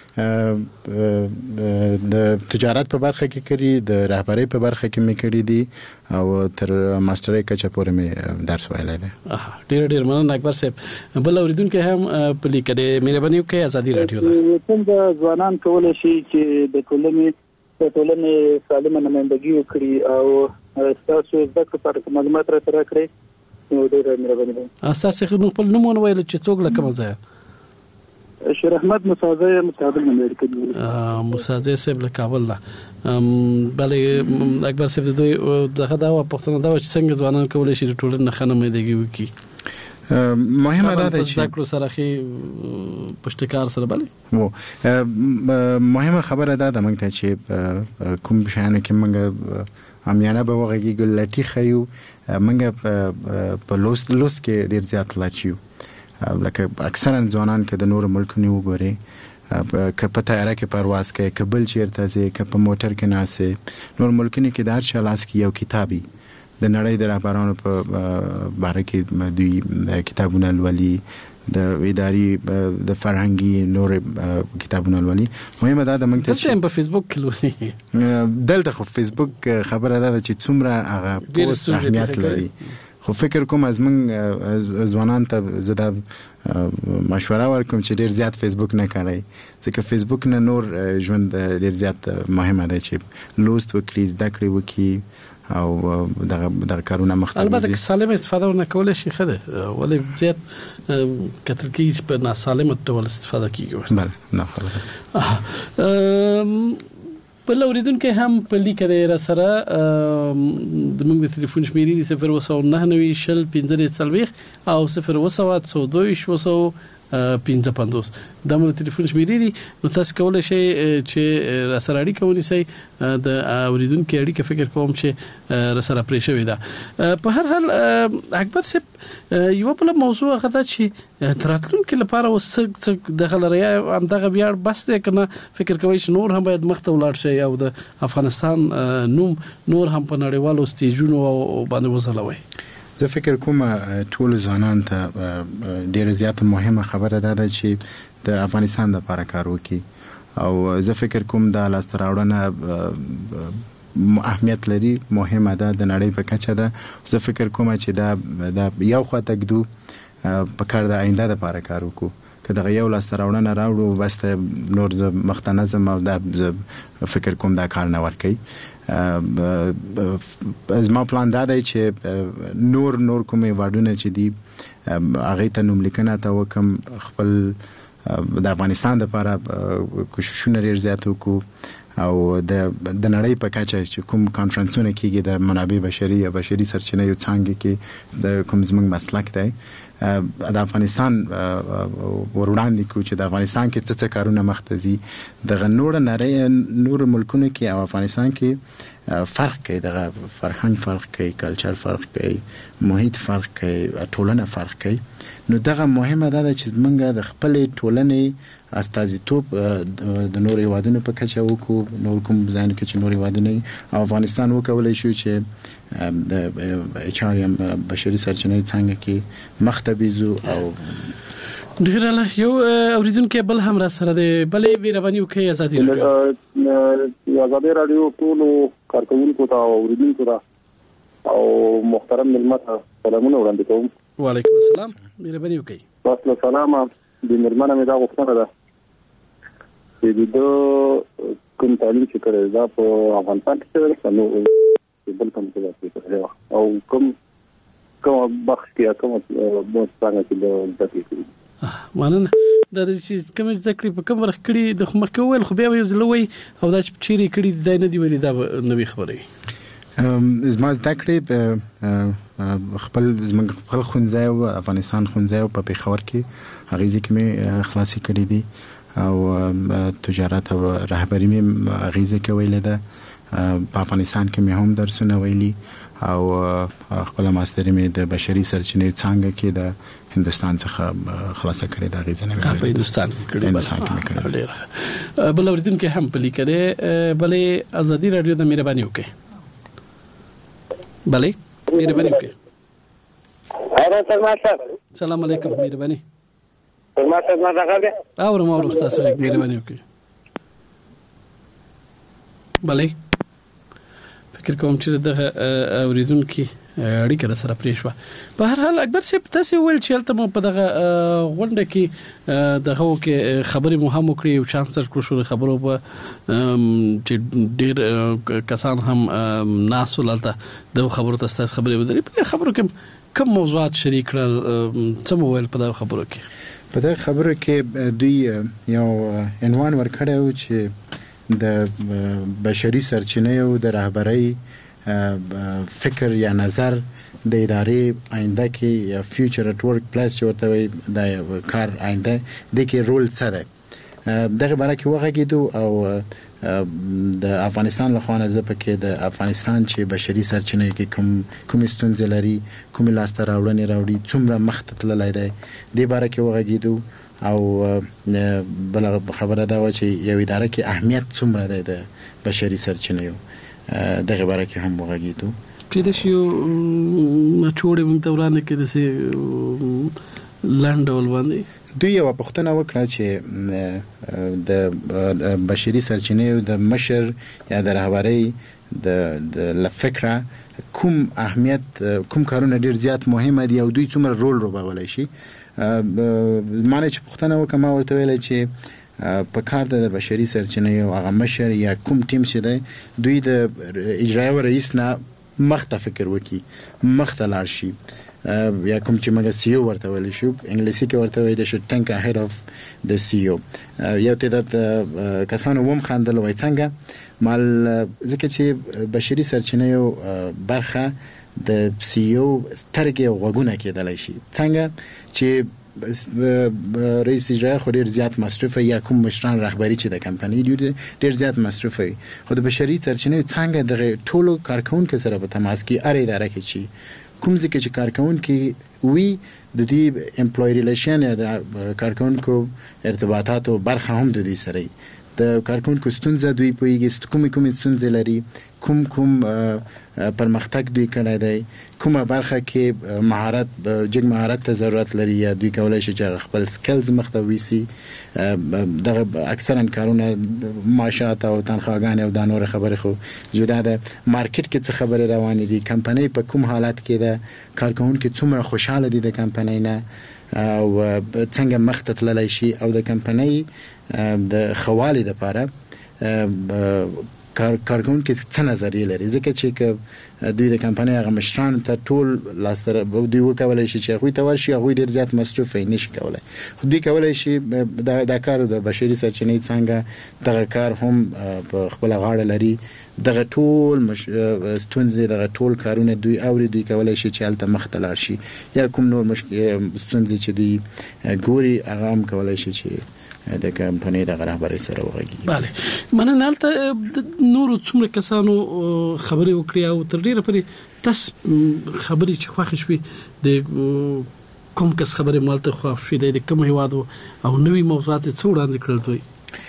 د تجارت په برخه کې کړی د رهبری په برخه کې مې کړی دي او تر ماسترۍ کچه پورې مې درس ویلی دی. ډېر ډېر مننه اکبر صاحب. بل اوریدونکو هم پلی کړي مهرباني وکړئ آزادي رادیو دا. کوم د ځوانان کولای شي چې د ټولنې د ټولنې سالمه نمائندګي وکړي او تاسو ذکر پر معلومات را سره کړئ نو ډېر مهرباني ده. اساس خو خپل نوم ویل چې څوک لکه مزه شیر احمد مساعده مقابل نمبر کې مساعده صاحب له کابل لا بلې اکبر صاحب دوی دغه دا پښتنه دا چې څنګه ځوانان کولای شي ټولنه خنمېدګي وکړي. مهمه ده چې ذکر سره خې پښتکار سره بلې مو مهمه خبره ده د موږ ته چې کوم شان کې موږ امیانه به وغږی ګلټي خيو موږ په لوس لوس کې ډیر زیات لاچیو لکه اکثرا ځوانان کې د نور ملکونو وګوري که په طیاره کې پرواز کوي که بل چیرته ځي که په موټر کې ناسي نور ملکونو کې د هر چا لاس کې یو کتابي د نړۍ د رهبرانو په باره کې دوی کتابونه لولي د اداري د فرهنګي نور کتابونه لولي. مهمه ده د موږ ته په فیسبوک کې لولي دلته خو فیسبوک خبره ده چې څومره هغه پوسټ اهمیت لري خو فکر کوم از من ځوانان ته زده مشوره ورکوم چې ډیر زیات فیسبوک نه کاروي ځکه فیسبوک نه نور ژوند ډیر زیات مهمه ده چې لوست وکړي زده کړې وکړي او دغه دغه کارونه مختلف البته سالمه استفاده ورنه کولای شي خده ولې زیات کتل کیږي په ناسالمه ډول استفاده کیږي. بله نه خلاص. بل اوریدونکو هم په لیکره را سره د موږ د ټلیفون شمیرې د صفر وسو نه نوي شل پنځه څلويخ او صفر وسو څو دوه وسو پنځه پنځوس د موږ د ټلیفون شمیرې دي نو تاسو کولای شئ چې را سره اړیکه ونیسئ د اوریدونکو اړیکه فکر کوم چې را سره پرې شوې ده. په هر حال اکبر صاحب یو بل موضوع غته چې تراتلونکو لپاره وسګ د غلریا هم دغه بیا بس ده کنه فکر کوي چې نور هم باید مخته ولاړ شي او د افغانستان نوم نور هم په نړیوالو سټیجونو باندې وځلوي. زه فکر کوم ټول ځوانان ته ډېر زیات مهمه خبره ده چې د افغانستان لپاره کار وکړي او زه فکر کوم دا لاسته راوړنه اهمیت لري، مهمه ده د نړۍ په کچه ده. زه فکر کوم چې دا د یو خوا تګدو په کار د آینده لپاره کار وکړو. که دغه یو لاسته راوړنه راوړو بس نور زه مختنظم او دا فکر کوم دا کار نه ورکوي. زما پلان دا دی چې نور نور کوم ایوارډونه چې دي هغې ته نوملیکنه ته وکم، خپل د افغانستان لپاره کوششونه ډېر زیات وکړو او د د نړۍ په کچه چې کوم کانفرنسونه کېږي د منابع بشري یا بشري سرچینې څانګې کې د کوم زموږ مسلک دی د افغانستان وروړاندې کوو چې د افغانستان کې څه څه کارونه مخته ځي. دغه نور نړۍ نور ملکونو کې او افغانستان کې فرق کوي، دغه فرهنګ فرق کوي، کلچر فرق کوي، محیط فرق کوي، ټولنه فرق کوي. نو دغه مهمه ده چې موږ د خپلې ټولنې استازیتوب د نور هیوادونو په کچه وکړو، نور کوم ځایونو کې چې نور هیوادونه او افغانستان وکولی شو چې د اچ آر ام بشري سرچینې څنګه کې مخته بيزو. او ډیر له یو اوریدونکو بل هم را سره دی، بلې بیربانی وکي ازادي رادیو ازادي رادیو ټول کارکونکو ته اوریدونکو ته او محترم ملمت سلامونه وړاندې کوم. وعلیکم السلام، بیربانی وکي. تاسو سلام. د مرمنه مې دا غوښتنه ده چې د کوم تعلیم چې کړی دا په افغانستان کې څه نو بل کوم څه کوي او کوم کوم بخش کې کوم مو څنګه چې د دې کوي مانه دا چې کوم ذکر په کوم ورخ کړي د مخکې ویل خو بیا یو ځلوي او دا چې چیرې کړي د نه دی ویلي دا نوې خبره زما زده کړې خپل زموږ خپل ښوونځی او افغانستان ښوونځی په پېښور کې هغې ځای کې مې خلاصې کړې دي او تجارت او رهبري مې هغې ځای کې ویلې ده. په افغانستان کې مې هم درسونه ویلي او خپله ماستري مې د بشري سرچینې څانګه کې د هندوستان څخه خلاصه کړې ده. هغې ځای نه مې په هندوستان کې کړې هندوستان کې مې کړې. بل اورېدونکي هم په لیکلې بلې ازادي راډیو د مهرباني وکړئ. بله مهرباني وکړئ. سلام علیکم، مهرباني. ما څه ما راغله اورم اورم تاسو مهرباني وکړئ. بله فکر کوم چې دغه اوریدونکو اړیکه سره پرې شو. په هر حال اکبر صاحب تاسو ویل چې تل په دغه غونډه کې دغه کې خبرې مو هم وکړې او چانس ورکړو شو خبرو په چې ډېر کسان هم ناس ولته د خبرو تاسو خبرې ودرې په خبرو کې کوم موضوعات شریک کړل څه مو ویل په دغه خبرو کې؟ په دغه خبرو کې دوی یو عنوان ورکړی و چې د بشري سرچینې او د رهبرۍ فکر یا نظر د ادارې آینده کې یا فیوچر ات ورک پلیس چې ورته وایي د کار آینده د کې رول څه دی دغه باره کې وغږېدو او د افغانستان له خوا نه زه پکې د افغانستان چې بشري سرچینې کې کوم کوم ستونزې لري، کومې لاسته راوړنې راوړي، څومره مخته تللی دی، دې باره کې وغږېدو. او بل خبره دا و چې یو اداره کې اهمیت څومره دی د بشري سرچینې دغه باره کې هم وغږېدو. کله چې مچوړې موږ دورانه کې دسه لاندول باندې دوی یو پوښتنه وکړه چې د بشري سرچینې د مشر یا د رهبرۍ د د فکره کوم اهمیت کوم کارونه ډیر زیات مهمه دي او دوی څومره رول لوبولی شي. معنی چې پوښتنه وکړه ما ورته ویل چې په کار د بشري سرچینې او هغه مشر یا کوم ټیم چې دی دوی د اجرایي رئیس نه مخته فکر وکړي، مخته لاړ شي، یا کوم چې موږ سی او ورته ویل شو انګلیسي کې ورته وایي د شود تھنک اهید اف د سی او. یو تعداد کسانو هم خندل وای څنګه مال ځکه چې بشري سرچینې او برخه د سی او سترګې او غوږونه کېدلی شي، څنګه چې رئیس اجرایی خو ډیر زیات مصرفه یا کوم مشران رهبری چې د کمپنۍ ډیر زیات مصرفه خو د بشري سرچینې څنګه د ټولو کارکونکو سره په تماس کې اره اداره کې چی کوم ځکه چې کارکونکو وی د دې امپلوي ریلیشن یا د کارکونکو ارتباطات او برخه هم د دې سره د کارکونکو ستونزه دوی پوهیږي کوم کوم ستونزې لري کوم کوم پرمختګ دوی کړی دی کومه برخه کې مهارت جګ مهارت ته ضرورت لري یا دوی کولای شي چې خپل سکلز مخته ویسي دغه اکثرا کارونه معاشات او تنخواهګان او د نور خبرې خو جدا ده مارکیټ کې څه خبره روانه دي کمپنۍ په کوم حالت کې ده کارکونکو څومره خوشاله دي د کمپنۍ نه او څنګه مخته تللی شي او د کمپنۍ د خوالي لپاره کار کارکونکو څه نظریه لري ځکه چې دوی د کمپنۍ هغه مشران ته ټول لاستر دوی وکولای شي چې خو ته ورشي هغه ډیر زیات مصرف نشي کولای خو دوی کولای شي د کار د بشري سرچینې څنګه دغه کار هم په خپل غاړه لري دغه ټول ستونزې دغه ټول کارونه دوی اوري دوی کولای شي چې الته مخته لاړ شي یا کوم نور مشکل ستونزې چې دوی ګوري هغه هم کولای شي چې د کمپنۍ د رهبرۍ سره وغږیږي. bale مننه البته نور څومره کسانو خبرې وکړي او تر ډیره پرې تاسو خبرې چې خوښ شوي د کوم کس خبرې مالته خوښ شوي د کوم هیواد او نوې موضوعات څو وړاندې کړل دوی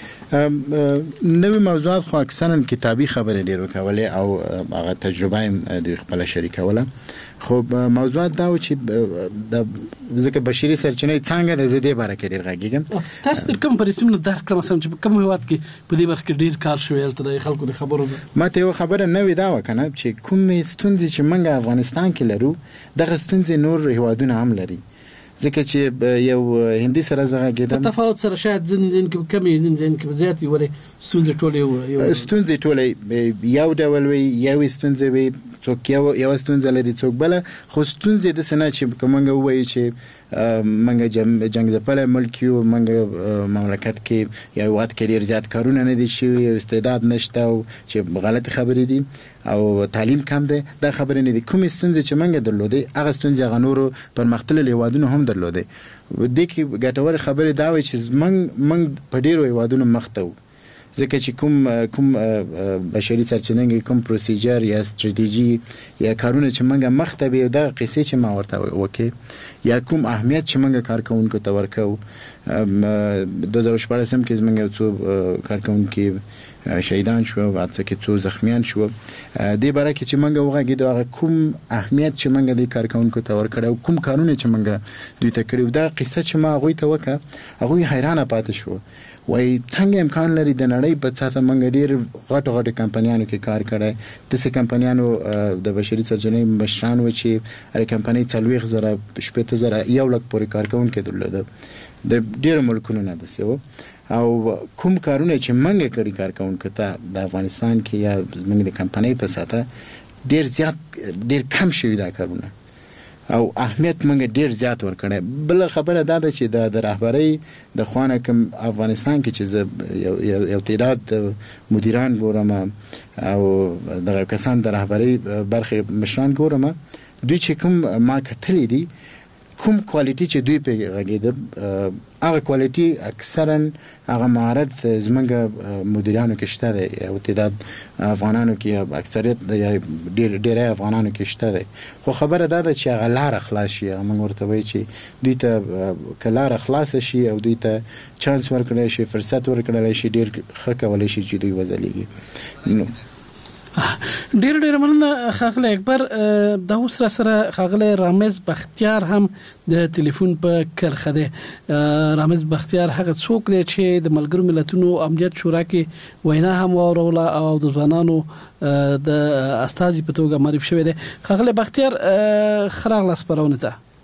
نوې موضوعات خو اکثرا کتابي خبرې ډیرو کولې او هغه تجربه هم د خپل شریکوله خو موضوعات دا و چې د ځکه بشري سرچینې څنګه د زده باره کې ډیر غږیږم تاسو تر کوم پرېسمنه درک کړم مثلا چې کوم هیواد کې په دې برخه کې ډیر کار شوی البته د خلکو د خبرو ماته یو خبره نوې دا وکنه چې کوم ستونزې چې موږ افغانستان کې لرو دغه ستونزې نور هیوادونه هم لري ځکه چې یو هندي سره زغه کېدم تفاوت سره شاید ځین ځین کې کم ځین ځین کې زیات وي ستونزې ټولې یو ستونزې ټولې یو ډول وي یو ستونزې وي څوک یو یو ستونزه لري څوک بل خو ستونزې د سنا چې کومنګ وایي چې منګه جنگ ځپل ملک یو منګه مملکت کې یو وخت کې ډیر زیات کارونه نه دي شوی استعداد نشته او چې غلط خبرې دي او تعلیم کم دی دا خبرې نه دي کوم ستونزې چې منګه درلودې هغه ستونزې غنورو پر مختلل هیوادونو هم درلودې د کې ګټور خبرې دا وایي چې منګ منګ په ډیرو هیوادونو مخته ځکه چې کوم کوم بشري سرچینې کوم پروسیجر یا استراتیژي یا کارونه چې منګه مخته به د قصې چې ما ورته وکي یا کوم اهمیت چې منګه کارکونکو ته ورکو دوه زره شپږ کې منګه څو کارکونکو شهیدان شو او حتی کې څو زخمیان شو د باره کې چې منګه وغږی دا کوم اهمیت چې منګه د کارکونکو ته ورکړو کوم کارونه چې منګه دوی ته کړو دا قصه چې ما غوي ته وکړه هغه حیرانه پاتې شو وای څنګه امکان لري د نړۍ په څاته منګ ډیر غټ غټ کمپنیانو کې کار کړي د څه کمپنیانو د بشري سرچینې مشران و چې هر کمپنۍ څلويخ زره شپږ زره یو لک پورې کارکونکو درلوده د ډیر ملکونو نه دسیو او کوم کارونه چې منګ کړي کارکونکو ته د افغانستان کې یا منګ د کمپنۍ په څاته ډیر زیات ډیر کم شوی دا کارونه او اهمیت منګ ډیر زیات ورکړي بل خبره دا ده چې د رهبرۍ د خوانه کوم افغانستان کې چې یو یو تعداد مدیران ګورم او د کسان د رهبرۍ برخه مشران ګورم دوی چې کوم ما کتلې دي کوم کوالټي چې دوی په غږیده هغه کوالټي اکثرا هغه مهارت زمونږ مدیرانو کې شته دی او تعداد افغانانو کې اکثریت د ډیر ډیر افغانانو کې شته دی خو خبره دا ده چې هغه لار خلاص شي موږ ورته وایي چې دوی ته کلار خلاص شي او دوی ته چانس ورکړل شي فرصت ورکړل شي ډیر ښه کولای شي چې دوی وځلېږي نو ډیر ډیر مننه خاغله اکبر د اوس را سره خاغله رامز بختیار هم د ټلیفون په کرخه ده رامز بختیار هغه څوک دی چې د ملګرو ملتونو امنیت شورا کې وینا هم وروله او د ځوانانو د استازي په توګه معرفي شوی دی خاغله بختیار خراغله سپارونه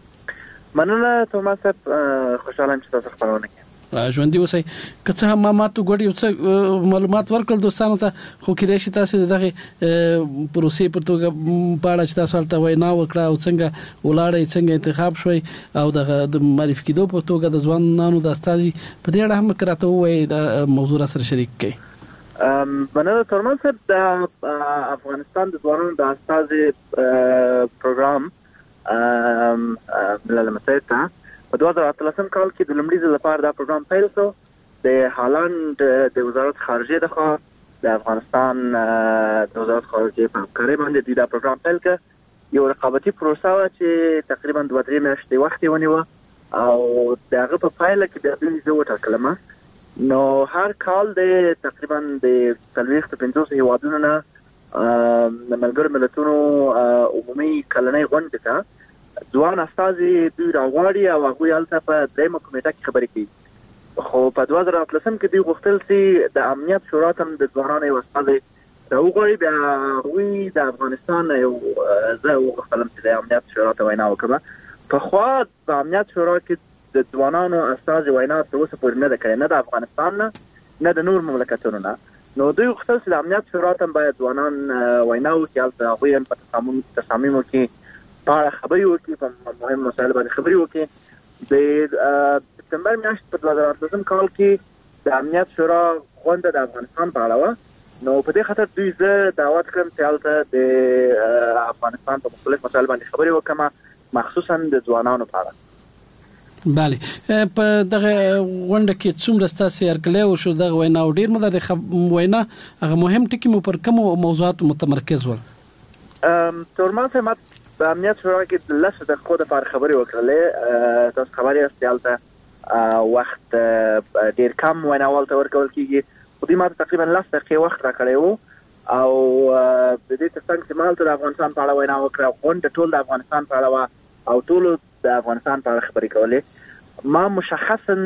ده مننه توماس خوشاله چې تاسو خبرونه کوي ژوندۍ اوسئ که څه هم ما ماته غوډي او څه معلومات ورکړل دوستانو ته خو کېدای شي تاسو دغه پروسې پر توګه پاړه چې تاسو ته وینا وکړه او څنګه ولاړې څنګه انتخاب شوي او د معرفي کېدو په توګه د ځوانانو د استازي په دې اړه هم کراته وایي د موضوع سره شریک کړي مننه ترمن صاحب د افغانستان د ځوانانو د استازي پروګرام ملل متحد ته په دوه زره اتلسم کال کې د لومړي ځل لپاره دا پروګرام پیل شو د هالند د وزارت خارجه د خوا د افغانستان د وزارت خارجه په همکارۍ باندې دا پروګرام پیل کړ یو رقابتي پروسه و چې تقریبا دوه درې میاشتې وخت ونیو او دغه په پایله کې د دې زو ټاکلمه نو هر کال د تقریبا د څلوېښت پنځوس هیوادونو نه د ملګرو ملتونو عمومي کلنۍ غونډه ته ځوان استازي دوی راغواړي او هغوی هلته په درېیمه کمیټه کې خبرې کوي. خو په دوه زره اتلسم کې دوی غوښتل چې د امنیت شورا ته هم د ځوانانو یو استازی راوغواړي. بیا هغوی د افغانستان یو زه وغوښتلم چې د امنیت شورا ته وینا وکړم. پخوا په امنیت شورا کې د ځوانانو استازي وینا تر اوسه پورې نه ده کړې، نه د افغانستان نه نه د نور مملکتونو نه. نو دوی غوښتل چې د امنیت شورا ته باید ځوانان وینا وکړي، هلته هغوی هم په تصامیمو کې په اړه خبرې وکړي، په مهم مسایلو باندې خبرې وکړي. د سپتمبر میاشت په دوه زره اتلسم کال کې د امنیت شورا غونډه د افغانستان په اړه وه. نو په دې خاطر دوی زه دعوت کړم چې هلته د افغانستان په مختلف مسایلو باندې خبرې وکړم، مخصوصا د ځوانانو په اړه. بله په دغه غونډه کې څومره ستاسو هرکلی وشو دغه وینا او ډیر مده د وینا هغه مهم ټکي مو پر کوم موضوعات متمرکز ول؟ تورمان صاحب په امنیت شورا کې د لسو دقیقو دپاره خبرې وکړلې. تاسو خبر یاست چې هلته وخت ډیر کم ویناوال ته ورکول کېږي، خو دوی ماته تقریبا لس دقیقې وخت راکړی و او د دې تر څنګ چې ما هلته د افغانستان په اړه وینا وکړه، غونډه ټول د افغانستان په اړه وه او ټولو د افغانستان په اړه خبرې کولې. ما مشخصا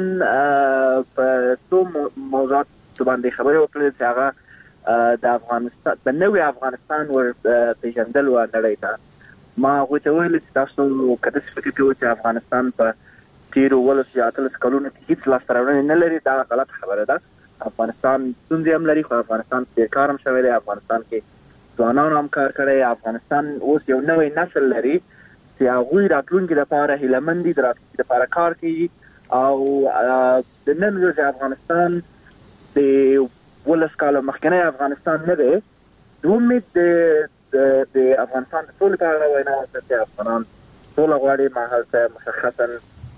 په څو موضوعاتو باندې خبرې وکړې چې هغه د افغانستان د نوي افغانستان ور پیژندل و نړۍ ته. ما هغوی ته ویل چې تاسو که داسې فکر کوئ چې افغانستان په تېرو اوولسو یا اتلسو کلونو کې هېڅ لاسته راوړنې نه لري، دا غلطه خبره ده. افغانستان ستونزې هم لري، خو افغانستان کې کار هم شوی دی، افغانستان کې ځوانانو هم کار کړی. افغانستان اوس یو نوی نسل لري چې هغوی راتلونکي لپاره هیلهمند دي، د راتلونکي لپاره کار کوي. او د نن ورځې افغانستان د اوولس کاله مخکنی افغانستان نه دی. د امید د افغانستان د سولې په اړه وینا وکړه چې افغانان سوله غواړي. ما هلته مشخصا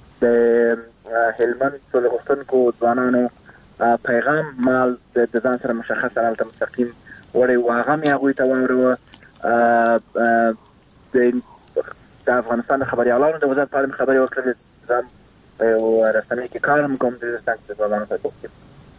د هلمند سوله غوښتونکو ځوانانو پیغام ما د ځان سره مشخصا هلته مستقیم وړی و، هغه مې هغوی ته واورېوه. د د افغانستان د خبریالانو د وزارت په اړه مې خبرې وکړلې. زه هم په یو رسنۍ کې کار هم کوم، د دې څنګ چې ځوانانو ته وکړم.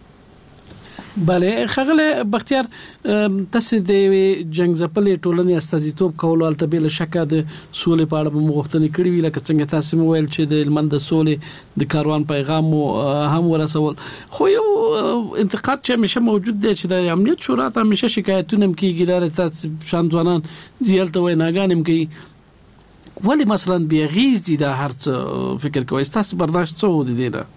بله ښاغلی بختیار، تاسو د یوې جنګ ځپلې ټولنې استازیتوب کولو هلته بې له شکه د سولې په اړه به مو غوښتنې کړې وي، لکه څنګه تاسو مو ویل چې د هلمند د سولې د کاروان پیغام مو هم ورسول. خو یو انتقاد چې همیشه موجود دی چې د امنیت شورا ته همیشه شکایتونه هم کېږي، دا تاسو شان ځوانان ځي هلته ویناګانې هم کوي، ولی مثلا بی اغیز دي دا هر څه فکر کوي؟ تاسو برداشت څه و د دې نه؟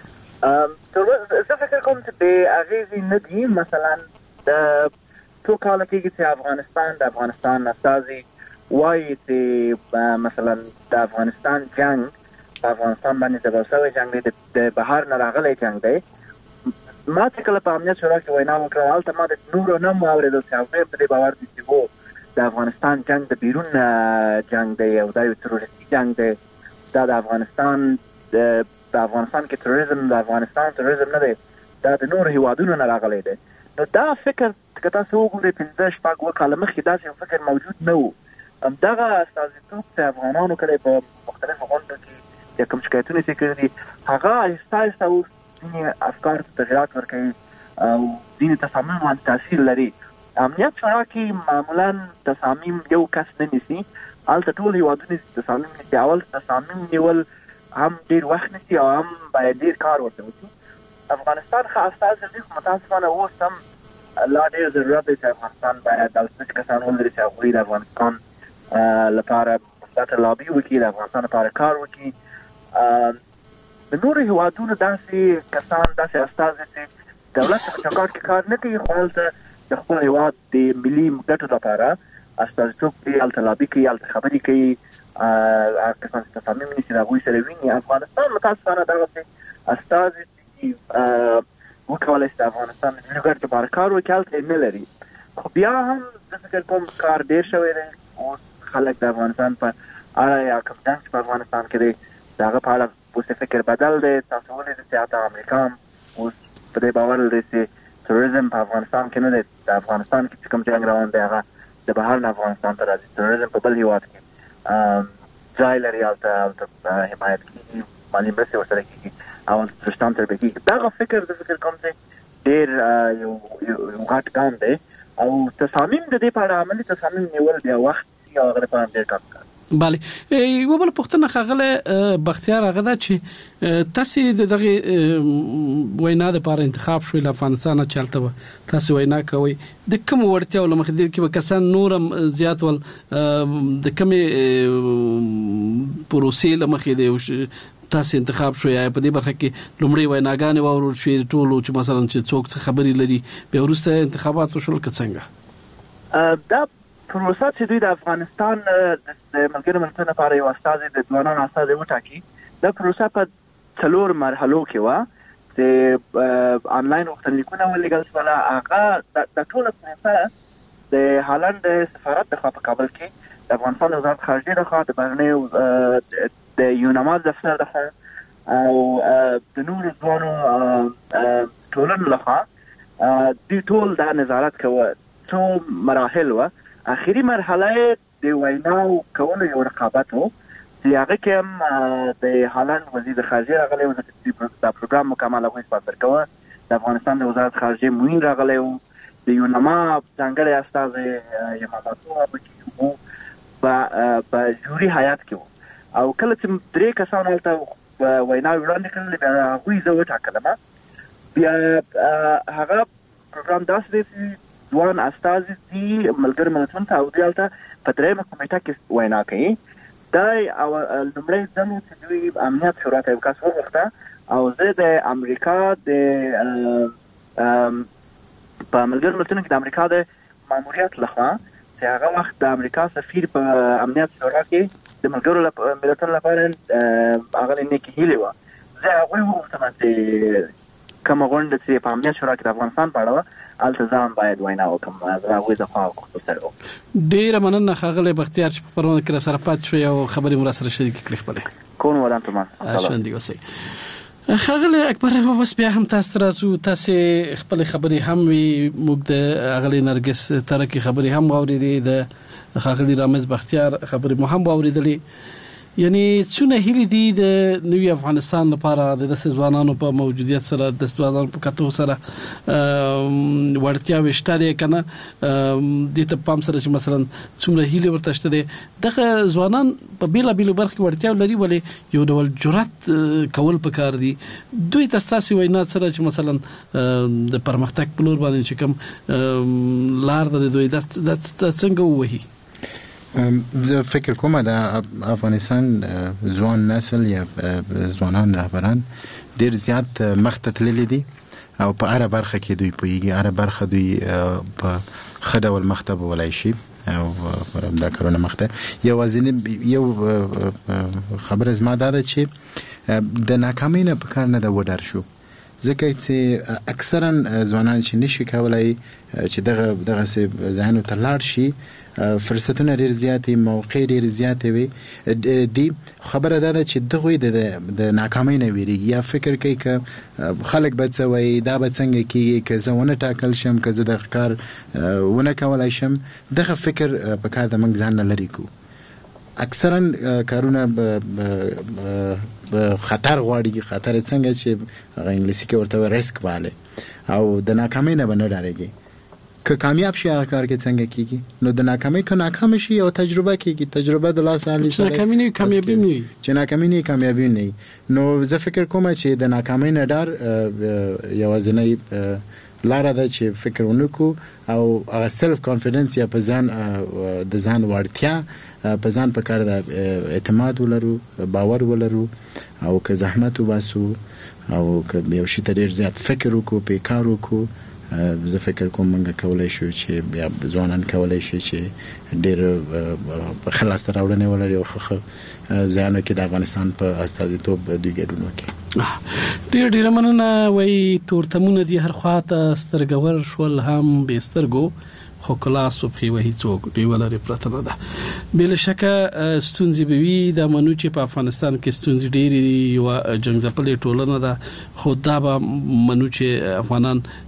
زه فکر کوم چې بی اغیز نه دي. مثلا د څو کاله کېږي چې افغانستان د افغانستان استازي وایي چې مثلا د افغانستان جنګ په افغانستان باندې تباه شوی جنګ دی، د بهر نه راغلی جنګ دی. ما چې کله په امنیت شورا کې وینا وکړه، هلته ما د نورو نه مو اورېدل چې هغوی په دې باور دي چې هو د افغانستان جنگ د بیرون جنگ دی او دا یو تروریستي جنگ دی. دا د افغانستان د افغانستان کې تروریزم د افغانستان تروریزم نه دی، دا د نورو هیوادونو نه راغلی دی. نو دا فکر که تاسو وګورئ پنځه شپږ اووه کاله مخکې داسې یو فکر موجود نه و. همدغه استازیتوب چې افغانانو کړی په مختلفو غونډو کې یا کوم شکایتونه چې کړي دي، هغه آهسته آهسته اوس ځینې افکارو ته تغیرات ورکوي او ځینې تصامیم باندې تاثیر لري. امنیت شورا کې معمولا تصامیم یو کس نه نیسي، هلته ټول هیوادونه تصامیم نیسي. اول تصامیم نیول هم ډېر وخت نیسي او هم باید ډېر کار ورته وشي. افغانستان ښه استازی دی، خو متاسفانه اوس هم لا ډېر ضرورت دی چې افغانستان باید داسې کسان ولري چې هغوی د افغانستان لپاره مثبته لابي وکړي، د افغانستان لپاره کار وکړي. د نورو هیوادونو داسې کسان، داسې استازي چې دولت په چوکاټ کې کار نه کوي، خو هلته د خپل هیواد د ملي ګټو لپاره استازیتوب کوي، هلته لابي کوي، هلته خبرې کوي، هغه کسان چې تصامیم نیسي د هغوی سره ویني. افغانستان متاسفانه دغسې استازي چې وکولی شي د افغانستان د ملي ګټو لپاره کار وکړي هلته یې نه لري. خو بیا هم زه فکر کوم کار ډېر شوی دی. اوس خلک د افغانستان په اړه یا کوم جنګ چې په افغانستان کې دی د هغه په اړه اوس فکر بدل دی. تاسو ولیدل چې حتی امریکا هم اوس په دې باور لري چې تروریزم په افغانستان کې نه دی. د افغانستان کې چې کوم جنګ روان دی هغه د بهر نه افغانستان ته راځي. تروریزم په بل هیواد کې ځای لري، هلته حمایت کېږي، مالي مرستې ورسره کېږي. او پرستان تر بګي دا فکر د فکر کوم چې ډیر یو یو غټ ګام دی او تصامیم د دې په اړه عملي تصامیم نیول بیا وخت یا غره په ډیر کار کوي. بله یو بل پوښتنه خغله بختیار هغه دا چې تاسو د دغه وینا د لپاره انتخاب شوی له افغانستان چلته تاسو وینا کوي د کوم ورته ول مخ دې کې به کسان نورم زیات ول د کوم پروسې لمخې دی تاسو انتخاب شوی په دې برخه کې لومړی ویناګانې واورول شوی ټولو چې مثلا چې څوک خبري لري به ورسته انتخابات وشول څنګه دا پروسه چې دوی د افغانستان د ملګرو ملتونو لپاره یو استازي د ځوانانو استازي وټاکي دا پروسه په څلور مرحلو کې و چې انلاین وختلیکونه ولګل شول. هغه د ټول پروسه د هالند سفارت د په کابل کې د افغانستان وزارت خارجه د خاطر برنه د یوناما دفتر د او د نور ځوانو ټولن لخوا د ټول د نظارت کوي څو مراحل و. اخیری مرحله د ویناو کولو یو رقابت وو چې هغه کوم د هالند وزیر خارجه راغلی و د پروګرام مکمل غوښتل سپارښتنه کوي د افغانستان د وزارت خارجه موین راغلی و د یوناما څنګه استاد یماماتو په په جوري حیات کې او کله چې درې کسان ته وینا وړاندې کړل بیا هغه یې زو ټاکل بیا هغه پروګرام داسې دی ځوان استازي دي ملګر ملتونو ته او دلته په درېمه کمیټه کې وینا کوي دا او لومړی ځل چې دوی امنیت شورا ته وکاس ورغښته او زه د امریکا د په ملګر ملتونو کې د امریکا د ماموریت لخوا چې هغه وخت د امریکا سفیر په امنیت شورا کې د ملګرو ملتونو لپاره هغه نیکی هیله و زه هغه وغوښتم چې کوم غونډه چې په امنیت شورا کې د افغانستان په اړه التزام باید وینا وکم راوي د خوا کوته سره ډیر مننه خغله بختیار چې په پرونه کې سره پات شو او خبري مر سره شریک کړی خپل کوم ولانت ما شوندې وسی خغله اکبر بس بیا هم تاسو راځو تاسو خپل خبري هم وي موږ د اغلی نرګس ترکی خبري هم اوریدې د خغلی رامز بختیار خبري مو هم اوریدلې یعنی څونه هلي دي د نوی افغانستان لپاره د ځوانانو په موجودیت سره د ځوانانو په کتو سره ورتیا وشتاري کنه د ته پام سره چې مثلا څومره هلي ورته شته دغه ځوانان په بیل بیل برخه ورتیا لري ولې یو ډول جرأت کول پکار دي دوی تاسو وینا سره چې مثلا د پرمختګ په لور باندې چې کوم لار د دوی د څنګه وਹੀ زه فکر کوم د افغانستان ځوان نسل یا ځوانان رهبران ډیر زیات مخته تللي دي او په اړه برخه کې دوی پوهیږي اړه برخه دوی په خډه ول مخته ولای شي او دا کارونه مخته یو ځین یو خبر از ما دا چې د ناکامۍ نه په کار نه د وډر شو ځکه چې اکثرا ځوانان چې نشي کولای چې دغه دغه سه ځانو ته لاړ شي فرصتونه ډیر زیاتې موقع ډیر زیاتې وي دی خبره ده چې دغه د ناکامۍ نه ویریږي یا فکر کوي ک خلک به څه وایي دا به څنګه کیږي که زه ونه ټاکل شم که زه د کار ونه کولای شم دغه فکر په کار د منځ ځان نه لري کو اکثرا کارونه به خطر غواړي خطر څنګه چې انګلیسي کې ورته ریسک باله او د ناکامۍ نه نه ډارېږي که کامیاب شي هغه کار کې څنګه کیږي نو د ناکامۍ که ناکام شي او تجربه کیږي تجربه د لاس علي چې ناکامۍ نه کامیابی نه چې ناکامۍ نه کامیابی نه نو زه فکر کوم چې د ناکامۍ نه ډار یوازینۍ لاره ده چې فکر ونکو او هغه سلف کانفیډنس یا په ځان د ځان وړتیا په ځان په کار د اعتماد ولرو باور ولرو او که زحمت وباسو او که یو شي ته ډیر زیات فکر وکړو په کار وکړو زه فکر کوم موږ کولای شو چې بیا ځوانان کولای شي چې ډېر خلاص راوړنې ولري او خو ځانو کې د افغانستان په استازیتوب دوی ګډون وکړي ډېر ډېر مننه وای تورتمونه دي هر خواته سترګور شول هم به سترګو خو کلاس او په وਹੀ څوک دی ولري پرته نه ده بل شکه ستونزې به وي د منو چې په افغانستان کې ستونزې ډېری یو جنگ ځپلې ټولنه ده خو دا به منو چې افغانان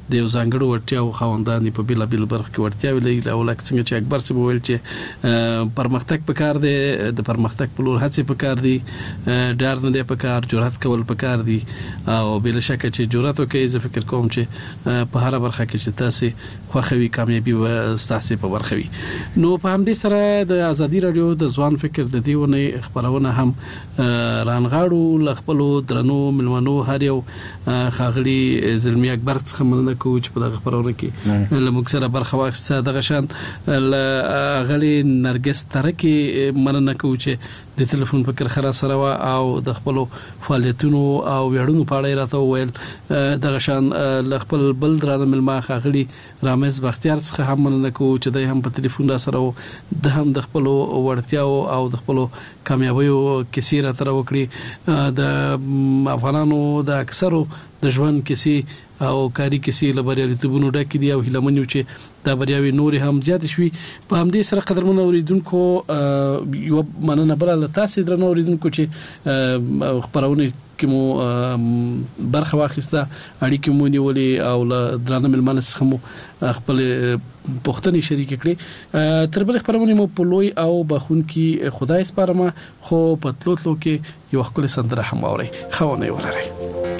د یو ځانګړو وړتیاو خاوندان دي په بیلابیل برخو کې وړتیاوې لري او لکه څنګه چې اکبر صاحب وویل چې پرمختګ پکار دی د پرمختګ په لور هڅې پکار دي ډار نه دی پکار جرأت کول پکار دي او بل شک چې جرأت وکړي زه فکر کوم چې په هر برخه کې چې تاسو خوخوي کامیابی و تاسو په برخوي نو په همدې سره د ازادي رادیو د ځوان فکر د دیونه خبرونه هم رانغاړو لخپلو درنو ملمنو هر یو خاغلی زلمی اکبر څخه مننه کوم چې په دغه خبرونه کې لمږ سره برخه واخیسته دغه شان غلی نرګس ترکی مننه کوم چې د ټلیفون په کرخه سره او د خپل فعالیتونو او ویړونو په اړه راته ویل دغه شان خپل بل درانه ملما خاغلی رامز بختیار څخه هم مننه کوم چې د هم په ټلیفون را سره د هم د خپل وړتیاو او د خپل کامیابیو کیسې را تر وکړي د افغانانو د اکثرو د ژوند کیسې او کاری کیسې لبریالیتوبونو ډکې دي او هیلمنیو چې دا بریاوي نور هم زیات شوي په همدې سره قدرمن اوریدونکو یو مننه بل تاسو درنو اوریدونکو چې خبرونه کې مو برخه واخیسته اړیکې مو نیولې او درانه ملمانه څخه مو خپل پښتني شریک کړې تر بل خبرونه مو په لوی او بخون کې خدای سپارمه خو په تلو تلو کې یو خپل سندره هم اوري خوونه ولري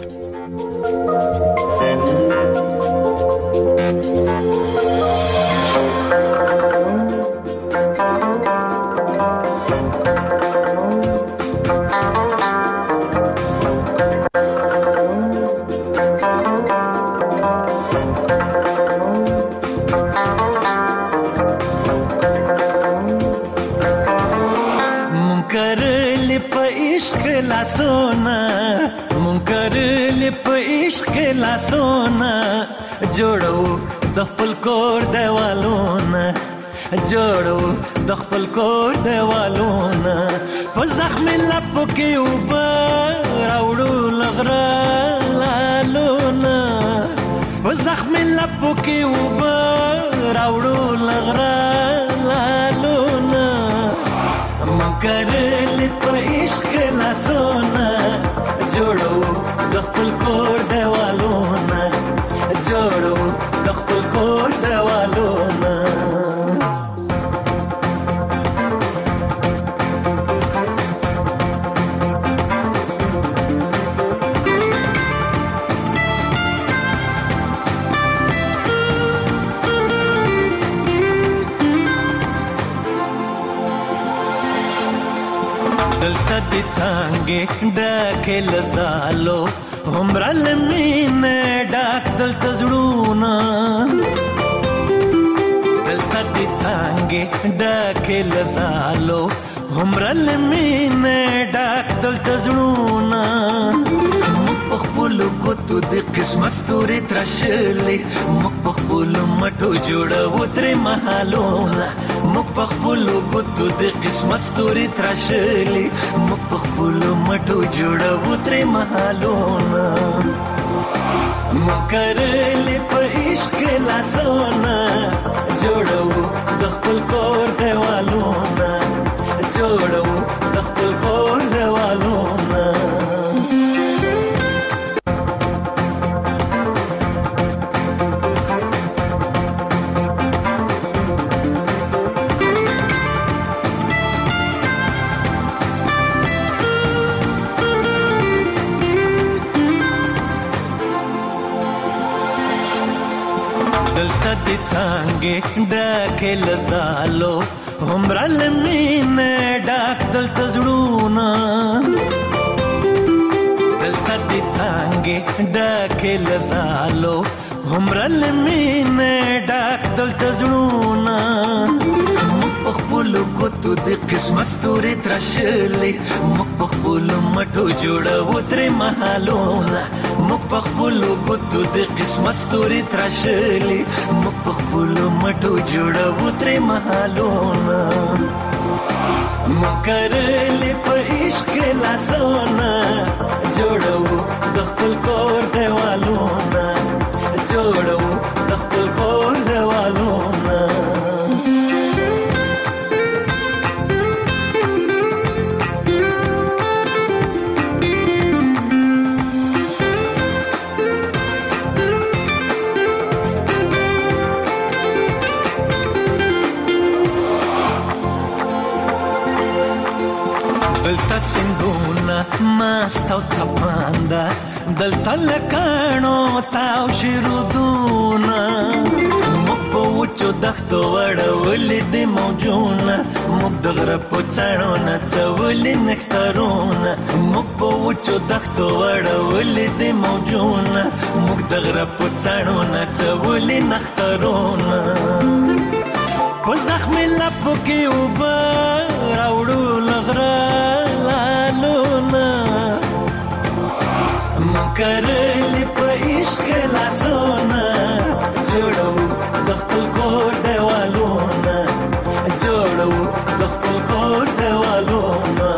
لاسونه جوړو د خپل کور دیوالونه جوړو د خپل کور دیوالونه په زخم لپو کې وبا راوړو لغره لالونه په زخم لپو کې وبا راوړو لغره لالونه مگر لپ عشق لاسونه جوړو د خپل کور دیوالونه جوړو د خپل کور دیوالونه دلته دې څنګه ډکه لزالو همرا لمینه ډاک دلته زړونه دلته دې څنګه ډکه لزالو همرا لمینه ډاک دلته زړونه په خپل کوتو د قسمت ستوري ترشلې مخ په خپل مټو جوړو تر محلونه مخ په خپل کوتو د قسمت ستوري ترشلې مخ په خپل مټو جوړو تر محلونه مکرلې په عشق لاسونه جوړو د خپل کور دیوالونه جوړو د خپل کور دیوالونه څنګه ډکه لزالو همرا لمینه ډاک دلته زړونه دلته دې څنګه ډکه لزالو همرا لمینه ډاک دلته زړونه په خپل کوتو د قسمت ستوري ترشلې مخ په خپل مټو جوړو تر محلونه مخ په خپل کوتو د قسمت ستوري ترشلې مخ په خپل مټو جوړو تر محلونه مکرلې په عشق لاسونه جوړو د خپل کور دیوالونه جوړو د خپل کور دیوالونه سندونه مست او څپانده دلته لکانو تاو شرودونه موږ په وچو دښتو وړولې د موجونه موږ د غره په څاڼو نڅولې نښترونه موږ په وچو دښتو وړولې د موجونه موږ د غره په څاڼو نڅولې نښترونه په زخمي لپو کې اوبه راوړو له غره لالونه موږ کرلې په عشق لاسونه جوړو د خپل کور دیوالونه جوړو د خپل کور دیوالونه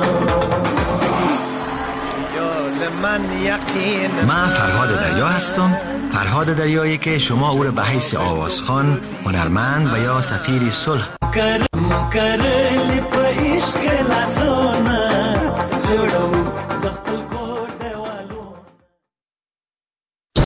من فرهاد دریا هستم. فرهاد دریایی که شما او را به حیث آوازخوان، هنرمند و یا سفیر صلح کرلی په عشق لاسونه